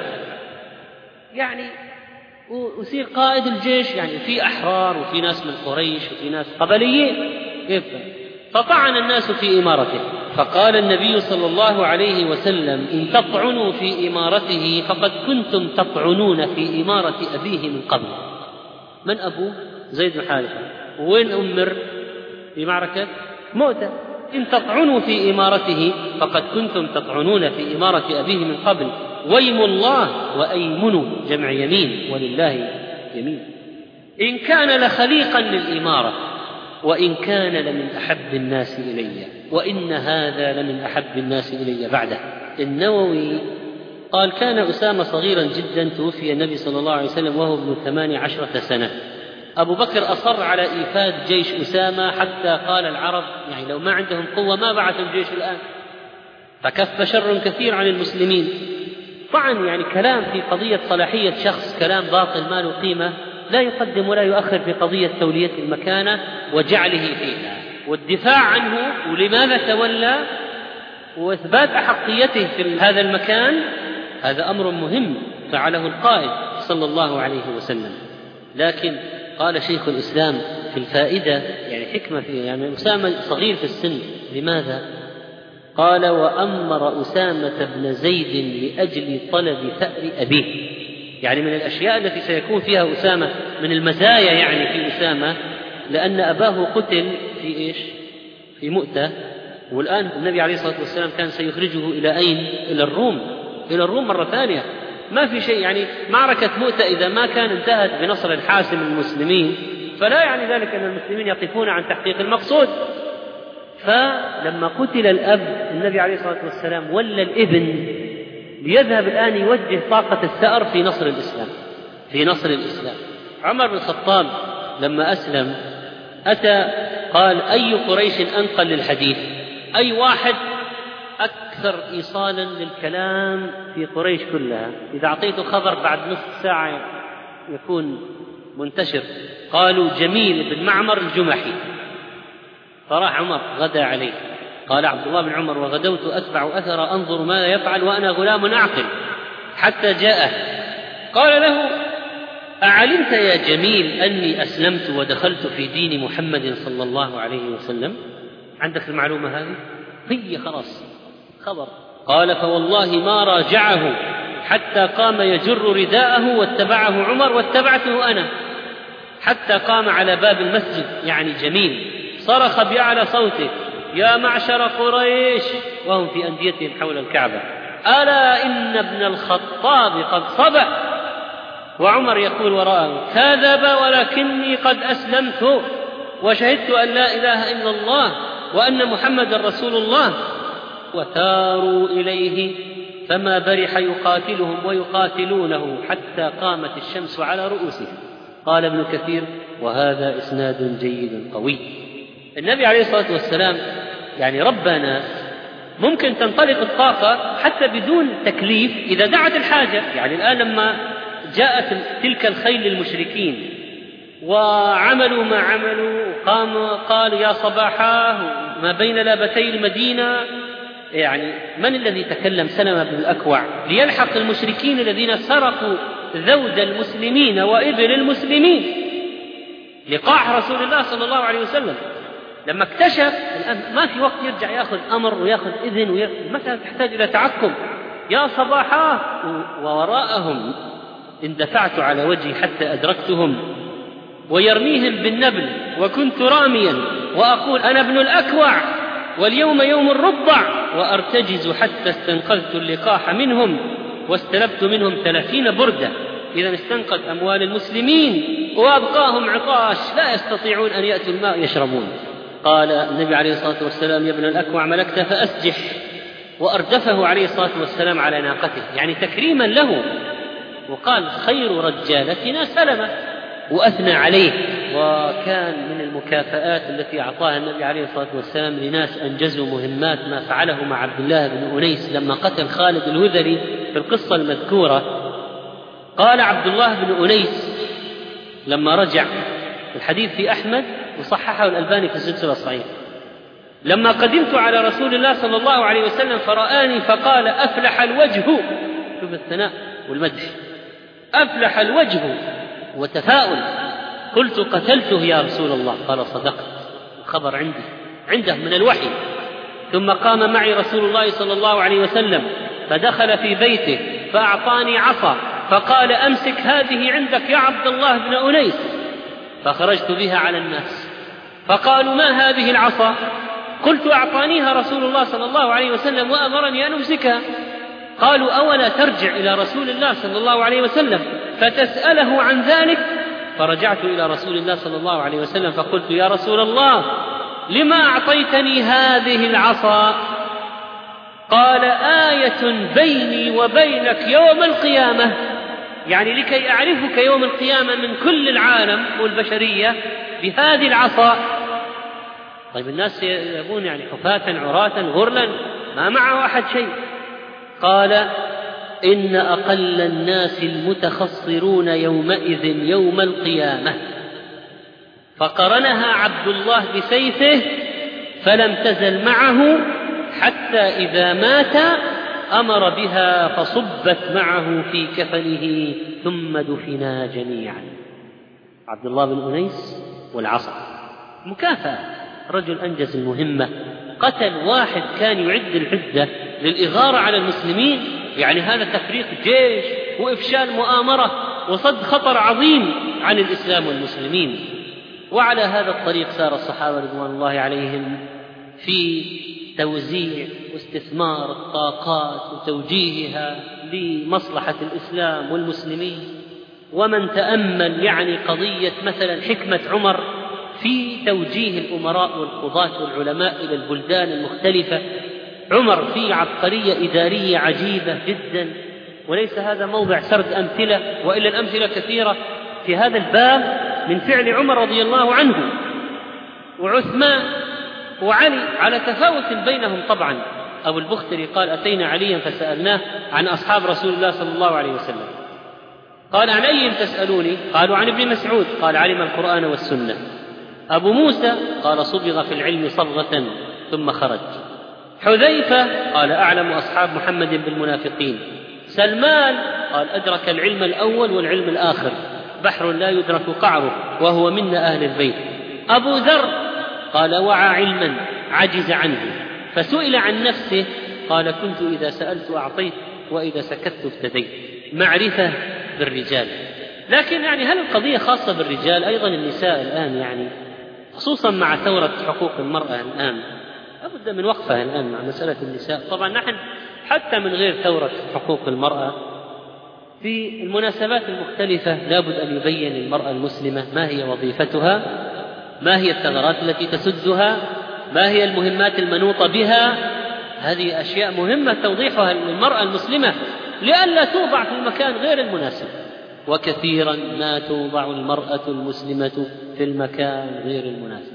يعني ويصير قائد الجيش، يعني في أحرار وفي ناس من قريش وفي ناس قبليين. كيف؟ فطعن الناس في إمارته. فقال النبي صلى الله عليه وسلم: إن تطعنوا في إمارته فقد كنتم تطعنون في إمارة أبيه من قبل. من أبوه؟ زيد بن حارثة. وين أمر في معركة مؤتة؟ إن تطعنوا في إمارته فقد كنتم تطعنون في إمارة أبيه من قبل. ويم الله وأيمنوا جمع يمين، ولله يمين. إن كان لخليقا للإمارة وإن كان لمن أحب الناس إلي، وإن هذا لمن أحب الناس إلي بعده. النووي قال: كان أسامة صغيرا جدا، توفي النبي صلى الله عليه وسلم وهو ابن ثمان عشرة سنة. أبو بكر أصر على إيفاد جيش أسامة حتى قال العرب يعني لو ما عندهم قوة ما بعثوا الجيش الآن، فكف شر كثير عن المسلمين. طبعا يعني كلام في قضية صلاحية شخص كلام باطل ما له قيمة، لا يقدم ولا يؤخر في قضية تولية المكانة وجعله فيها والدفاع عنه ولماذا تولى وإثبات أحقيته في هذا المكان. هذا أمر مهم فعله القائد صلى الله عليه وسلم. لكن قال شيخ الإسلام في الفائدة يعني حكمة فيه، يعني أسامة صغير في السن، لماذا؟ قال: وأمر أسامة بن زيد لأجل طلب ثأر أبيه. يعني من الأشياء التي سيكون فيها أسامة من المزايا يعني في أسامة، لأن أباه قتل في إيش؟ في مؤتة، والآن النبي عليه الصلاة والسلام كان سيخرجه إلى أين؟ إلى الروم، إلى الروم مرة ثانية. ما في شيء يعني معركة مؤتة إذا ما كان انتهت بنصر الحاسم المسلمين فلا يعني ذلك أن المسلمين يقفون عن تحقيق المقصود. فلما قتل الأب النبي عليه الصلاة والسلام ولى الابن ليذهب الآن يوجه طاقة الثأر في نصر الإسلام في نصر الإسلام. عمر بن الخطاب لما أسلم أتى قال: أي قريش أنقل للحديث؟ أي واحد أكثر إيصالا للكلام في قريش كلها؟ إذا أعطيته خبر بعد نصف ساعة يكون منتشر. قالوا: جميل بن معمر الجمحي. فراح عمر غدا عليه. قال عبد الله بن عمر: وغدوت أتبع أثر أنظر ما يفعل وأنا غلام أعقل حتى جاءه. قال له: أعلمت يا جميل أني أسلمت ودخلت في دين محمد صلى الله عليه وسلم؟ عندك المعلومة هذه؟ هي خلاص خبر. قال: فوالله ما راجعه حتى قام يجر رداءه واتبعه عمر واتبعته أنا، حتى قام على باب المسجد يعني جميل صرخ بأعلى صوته: يا معشر قريش، وهم في أنديتهم حول الكعبة: ألا إن ابن الخطاب قد صبح. وعمر يقول وراءه: كذب ولكني قد أسلمت وشهدت أن لا إله إلا الله وأن محمد رسول الله. وثاروا إليه فما برح يقاتلهم ويقاتلونه حتى قامت الشمس على رؤوسهم. قال ابن كثير: وهذا إسناد جيد قوي. النبي عليه الصلاة والسلام يعني ربى ناس ممكن تنطلق الطاقة حتى بدون تكليف إذا دعت الحاجة. يعني الآن لما جاءت تلك الخيل للمشركين وعملوا ما عملوا، قام قال: يا صباحا ما بين لابتي المدينة. يعني من الذي تكلم؟ سلمة بن الأكوع ليلحق المشركين الذين سرقوا ذود المسلمين وإبل المسلمين، لقاح رسول الله صلى الله عليه وسلم. لما اكتشف الآن ما في وقت يرجع يأخذ أمر ويأخذ إذن ويأخذ، المسألة تحتاج إلى تعقب. يا صباحا، ووراءهم اندفعت على وجهي حتى أدركتهم ويرميهم بالنبل، وكنت راميا وأقول: أنا ابن الأكوع واليوم يوم الربع، وأرتجز حتى استنقذت اللقاح منهم واستلبت منهم ثلاثين بردة. إذا استنقذ أموال المسلمين وأبقاهم عطاش لا يستطيعون أن يأتوا الماء يشربون. قال النبي عليه الصلاة والسلام: يا ابن الأكوع ملكت فأسجح، وأردفه عليه الصلاة والسلام على ناقته، يعني تكريما له. وقال: خير رجالتنا سلمة، وأثنى عليه. وكان من المكافآت التي أعطاها النبي عليه الصلاة والسلام لناس أنجزوا مهمات ما فعله مع عبد الله بن أنيس لما قتل خالد الهذلي في القصة المذكورة. قال عبد الله بن أنيس لما رجع، الحديث في أحمد وصححه الألباني في السلسلة الصحيحة: لما قدمت على رسول الله صلى الله عليه وسلم فرآني فقال: أفلح الوجه. شوف الثناء والمدح، أفلح الوجه وتفاؤل. قلت: قتلته يا رسول الله. قال: صدقت، الخبر عندي عنده من الوحي. ثم قام معي رسول الله صلى الله عليه وسلم فدخل في بيته فأعطاني عصا فقال: أمسك هذه عندك يا عبد الله بن أنيس. فخرجت بها على الناس فقالوا: ما هذه العصا؟ قلت: أعطانيها رسول الله صلى الله عليه وسلم وأمرني أن أمسكها. قالوا: أولا ترجع إلى رسول الله صلى الله عليه وسلم فتسأله عن ذلك؟ فرجعت إلى رسول الله صلى الله عليه وسلم فقلت: يا رسول الله، لما أعطيتني هذه العصا؟ قال: آية بيني وبينك يوم القيامة، يعني لكي أعرفك يوم القيامة من كل العالم والبشرية بهذه العصا. طيب الناس يذهبون يعني حفاة عراة غرلا ما معه أحد شيء. قال: إن أقل الناس المتخصرون يومئذ يوم القيامة. فقرنها عبد الله بسيفه فلم تزل معه حتى إذا مات أمر بها فصبت معه في كفنه ثم دفنا جميعا. عبد الله بن أنيس والعصا مكافأة، رجل أنجز المهمة، قتل واحد كان يعد العدة للإغارة على المسلمين، يعني هذا تفريق جيش وإفشال مؤامرة وصد خطر عظيم عن الإسلام والمسلمين. وعلى هذا الطريق سار الصحابة رضوان الله عليهم في توزيع واستثمار الطاقات وتوجيهها لمصلحة الإسلام والمسلمين. ومن تأمل يعني قضية مثلا حكمة عمر في توجيه الأمراء والقضاة والعلماء إلى البلدان المختلفة، عمر فيه عبقرية إدارية عجيبة جدا، وليس هذا موضع سرد أمثلة، وإلا الأمثلة كثيرة في هذا الباب من فعل عمر رضي الله عنه وعثمان وعلي على تفاوت بينهم. طبعا أبو البختري قال: أتينا عليا فسألناه عن أصحاب رسول الله صلى الله عليه وسلم. قال: عن أي تسألوني؟ قالوا: عن ابن مسعود. قال: علم القرآن والسنة. أبو موسى قال: صبغ في العلم صبغة ثم خرج. حذيفة قال: أعلم أصحاب محمد بالمنافقين. سلمان قال: أدرك العلم الأول والعلم الآخر، بحر لا يدرك قعره وهو منا أهل البيت. أبو ذر قال: وعى علما عجز عنه، فسئل عن نفسه قال: كنت إذا سألت أعطيت وإذا سكت ابتديت. معرفة بالرجال. لكن يعني هل القضية خاصة بالرجال؟ أيضا النساء الآن يعني خصوصا مع ثورة حقوق المرأة الآن لابد من وقفة الآن مع مسألة النساء. طبعا نحن حتى من غير ثورة حقوق المرأة في المناسبات المختلفة لابد أن يبين للمرأة المسلمة ما هي وظيفتها، ما هي الثغرات التي تسدها، ما هي المهمات المنوطة بها. هذه أشياء مهمة توضيحها للمرأة المسلمة لئلا توضع في المكان غير المناسب. وكثيرا ما توضع المرأة المسلمة في المكان غير المناسب،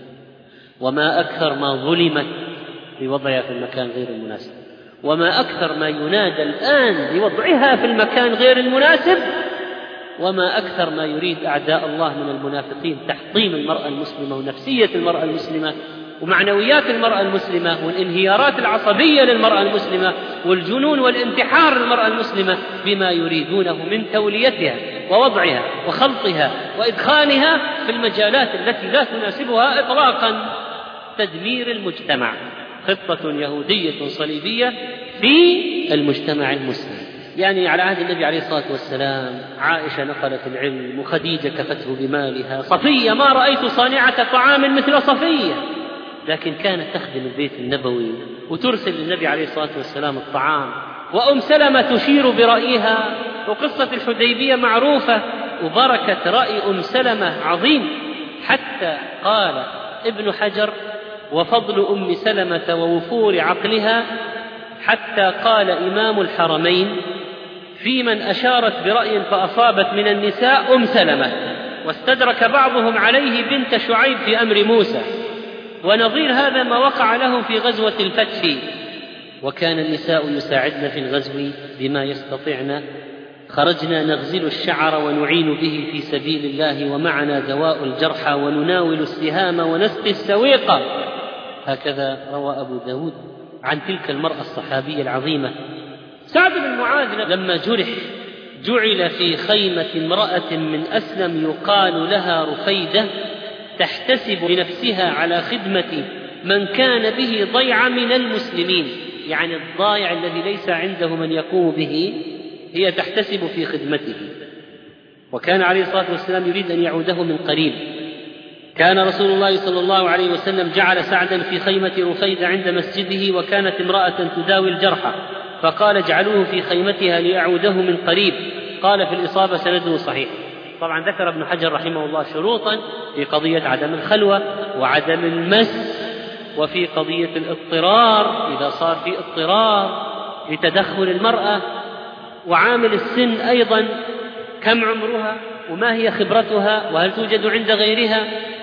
وما أكثر ما ظلمت بوضعها في المكان غير المناسب، وما أكثر ما ينادى الآن بوضعها في المكان غير المناسب، وما أكثر ما يريد أعداء الله من المنافقين تحطيم المرأة المسلمة ونفسية المرأة المسلمة ومعنويات المرأة المسلمة والانهيارات العصبية للمرأة المسلمة والجنون والانتحار للمرأة المسلمة بما يريدونه من توليتها ووضعها وخلطها وإدخالها في المجالات التي لا تناسبها إطلاقا. تدمير المجتمع، خطة يهودية صليبية في المجتمع المسلم. يعني على عهد النبي عليه الصلاة والسلام عائشة نقلت العلم، وخديجة كفته بمالها، صفية ما رأيت صانعة طعام مثل صفية، لكن كانت تخدم البيت النبوي وترسل للنبي عليه الصلاة والسلام الطعام. وأم سلمة تشير برأيها، وقصة الحديبية معروفة، وبركة رأي أم سلمة عظيم، حتى قال ابن حجر: وفضل أم سلمة ووفور عقلها، حتى قال إمام الحرمين في من أشارت برأي فأصابت من النساء أم سلمة، واستدرك بعضهم عليه بنت شعيب في أمر موسى، ونظير هذا ما وقع لهم في غزوة الفتح. وكان النساء يساعدن في الغزو بما يستطعن، خرجنا نغزل الشعر ونعين به في سبيل الله، ومعنا دواء الجرحى ونناول السهام ونسقي السويق. هكذا روى أبو داود عن تلك المرأة الصحابية العظيمة. سعد بن معاذ لما جرح جعل في خيمة امرأة من أسلم يقال لها رفيدة، تحتسب لنفسها على خدمة من كان به ضيع من المسلمين، يعني الضائع الذي ليس عنده من يقوم به هي تحتسب في خدمته. وكان عليه الصلاة والسلام يريد أن يعوده من قريب. كان رسول الله صلى الله عليه وسلم جعل سعدا في خيمة رفيدة عند مسجده، وكانت امرأة تداوي الجرحى، فقال: اجعلوه في خيمتها ليعوده من قريب. قال في الإصابة سنده صحيح. طبعا ذكر ابن حجر رحمه الله شروطا في قضية عدم الخلوة وعدم المس، وفي قضية الاضطرار إذا صار في اضطرار لتدخل المرأة، وعامل السن أيضا، كم عمرها وما هي خبرتها وهل توجد عند غيرها،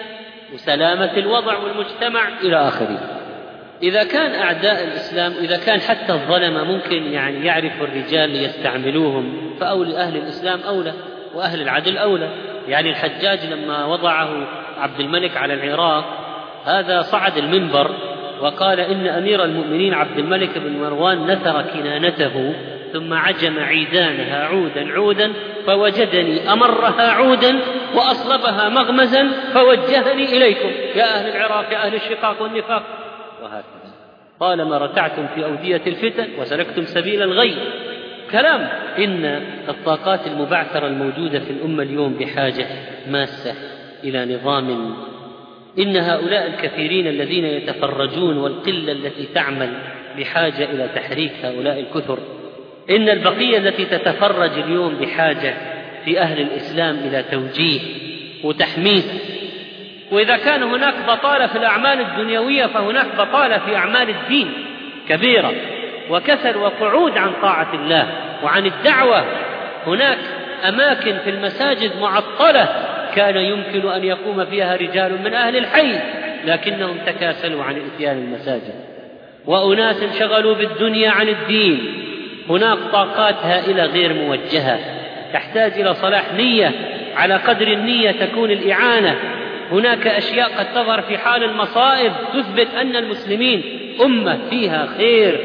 وسلامة الوضع والمجتمع إلى آخره. إذا كان أعداء الإسلام، إذا كان حتى الظلمة ممكن يعني يعرف الرجال ليستعملوهم، فأولى أهل الإسلام أولى، وأهل العدل أولى. يعني الحجاج لما وضعه عبد الملك على العراق، هذا صعد المنبر وقال: إن أمير المؤمنين عبد الملك بن مروان نثر كنانته ثم عجم عيدانها عودا عودا فوجدني أمرها عودا وأصلبها مغمزا فوجهني إليكم يا أهل العراق يا أهل الشقاق والنفاق. وهكذا طالما رتعتم في أودية الفتن وسلكتم سبيل الغي. كلام. إن الطاقات المبعثرة الموجودة في الأمة اليوم بحاجة ماسة إلى نظام. إن هؤلاء الكثيرين الذين يتفرجون والقلة التي تعمل بحاجة إلى تحريك هؤلاء الكثر. إن البقية التي تتفرج اليوم بحاجة في أهل الإسلام إلى توجيه وتحميس. وإذا كان هناك بطالة في الأعمال الدنيوية فهناك بطالة في أعمال الدين كبيرة، وكسل وقعود عن طاعة الله وعن الدعوة. هناك أماكن في المساجد معطلة كان يمكن أن يقوم فيها رجال من أهل الحي، لكنهم تكاسلوا عن إتيان المساجد. وأناس انشغلوا بالدنيا عن الدين. هناك طاقات هائلة غير موجهة تحتاج إلى صلاح نية، على قدر النية تكون الإعانة. هناك أشياء قد تظهر في حال المصائب تثبت أن المسلمين أمة فيها خير.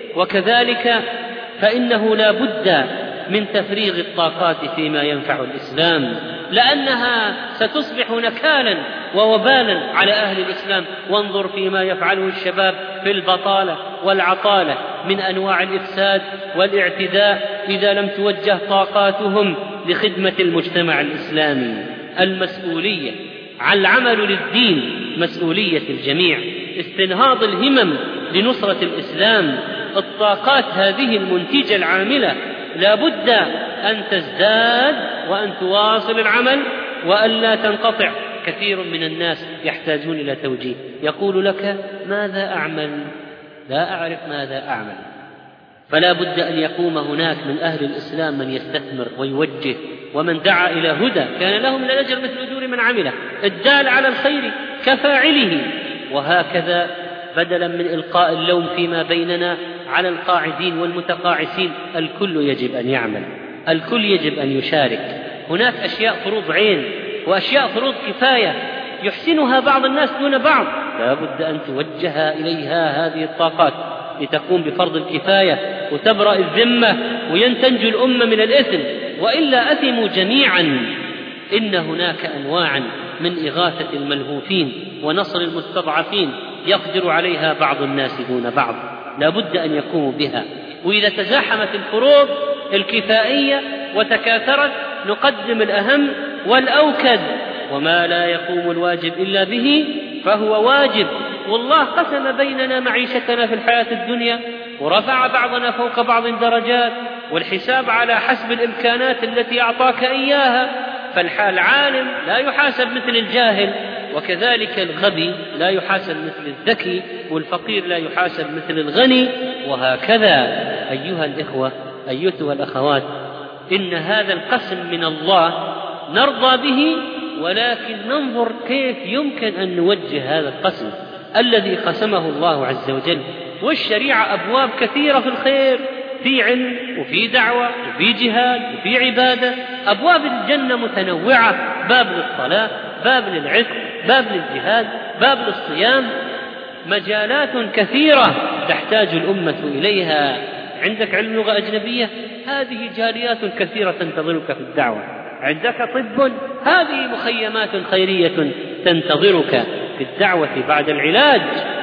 وكذلك فإنه لا بد من تفريغ الطاقات فيما ينفع الإسلام، لأنها ستصبح نكالا ووبالا على أهل الإسلام. وانظر فيما يفعله الشباب في البطالة والعطالة من أنواع الإفساد والاعتداء إذا لم توجه طاقاتهم لخدمة المجتمع الإسلامي. المسؤولية على العمل للدين مسؤولية الجميع. استنهاض الهمم لنصرة الإسلام. الطاقات هذه المنتجة العاملة لا بد أن تزداد وأن تواصل العمل وأن لا تنقطع. كثير من الناس يحتاجون إلى توجيه، يقول لك ماذا أعمل؟ لا أعرف ماذا أعمل. فلا بد أن يقوم هناك من أهل الإسلام من يستثمر ويوجه، ومن دعا إلى هدى كان له من الأجر مثل أجور من عمله، الدال على الخير كفاعله. وهكذا بدلا من إلقاء اللوم فيما بيننا على القاعدين والمتقاعسين، الكل يجب أن يعمل، الكل يجب أن يشارك. هناك أشياء فروض عين وأشياء فروض كفاية يحسنها بعض الناس دون بعض، لا بد أن توجه إليها هذه الطاقات لتقوم بفرض الكفاية وتبرأ الذمة وينتنج الأمة من الإثم، وإلا أثموا جميعا. إن هناك أنواعا من إغاثة الملهوفين ونصر المستضعفين يقدر عليها بعض الناس دون بعض، لا بد أن يقوموا بها. وإذا تزاحمت الفروض الكفائية وتكاثرت نقدم الأهم والأوكد، وما لا يقوم الواجب إلا به فهو واجب. والله قسم بيننا معيشتنا في الحياة الدنيا ورفع بعضنا فوق بعض درجات، والحساب على حسب الإمكانات التي أعطاك إياها. فالعالم لا يحاسب مثل الجاهل، وكذلك الغبي لا يحاسب مثل الذكي، والفقير لا يحاسب مثل الغني، وهكذا. أيها الإخوة أيتها الأخوات، إن هذا القسم من الله نرضى به، ولكن ننظر كيف يمكن أن نوجه هذا القسم الذي قسمه الله عز وجل. والشريعة أبواب كثيرة في الخير، في علم وفي دعوة وفي جهاد وفي عبادة. أبواب الجنة متنوعة، باب للصلاة، باب للعتق، باب للجهاد، باب للصيام، مجالات كثيرة تحتاج الأمة إليها. عندك علم لغة أجنبية، هذه جاليات كثيرة تنتظرك في الدعوة. عندك طب، هذه مخيمات خيرية تنتظرك في الدعوة بعد العلاج.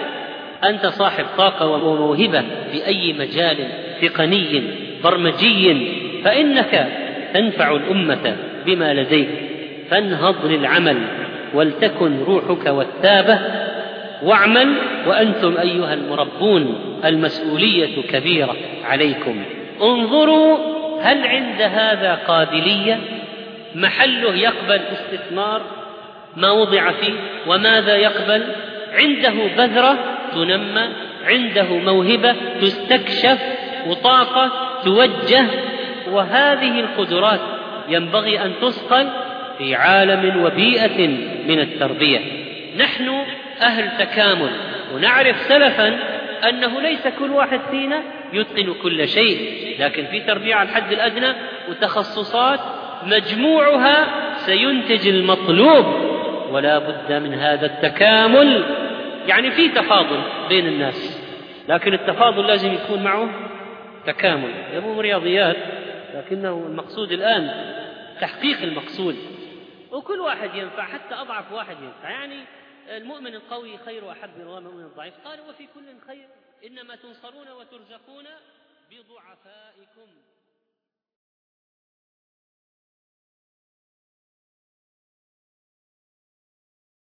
أنت صاحب طاقة وموهبة في أي مجال تقني برمجي، فإنك تنفع الأمة بما لديك. فانهض للعمل ولتكن روحك والتابة، واعمل وأنتم أيها المربون المسؤولية كبيرة عليكم. انظروا هل عند هذا قابلية، محله يقبل استثمار ما وضع فيه، وماذا يقبل؟ عنده بذرة تنمى، عنده موهبة تستكشف، وطاقة توجه. وهذه القدرات ينبغي أن تصقل في عالم وبيئة من التربية. نحن أهل تكامل، ونعرف سلفا أنه ليس كل واحد فينا يتقن كل شيء، لكن في تربية على الحد الأدنى وتخصصات مجموعها سينتج المطلوب، ولا بد من هذا التكامل. يعني في تفاضل بين الناس، لكن التفاضل لازم يكون معه تكامل. يبقى رياضيات، لكنه المقصود الآن تحقيق المقصود، وكل واحد ينفع، حتى أضعف واحد ينفع. يعني المؤمن القوي خير وأحب إلى الله من المؤمن الضعيف. قال وفي كل خير، إنما تنصرون وترزقون بضعفائكم.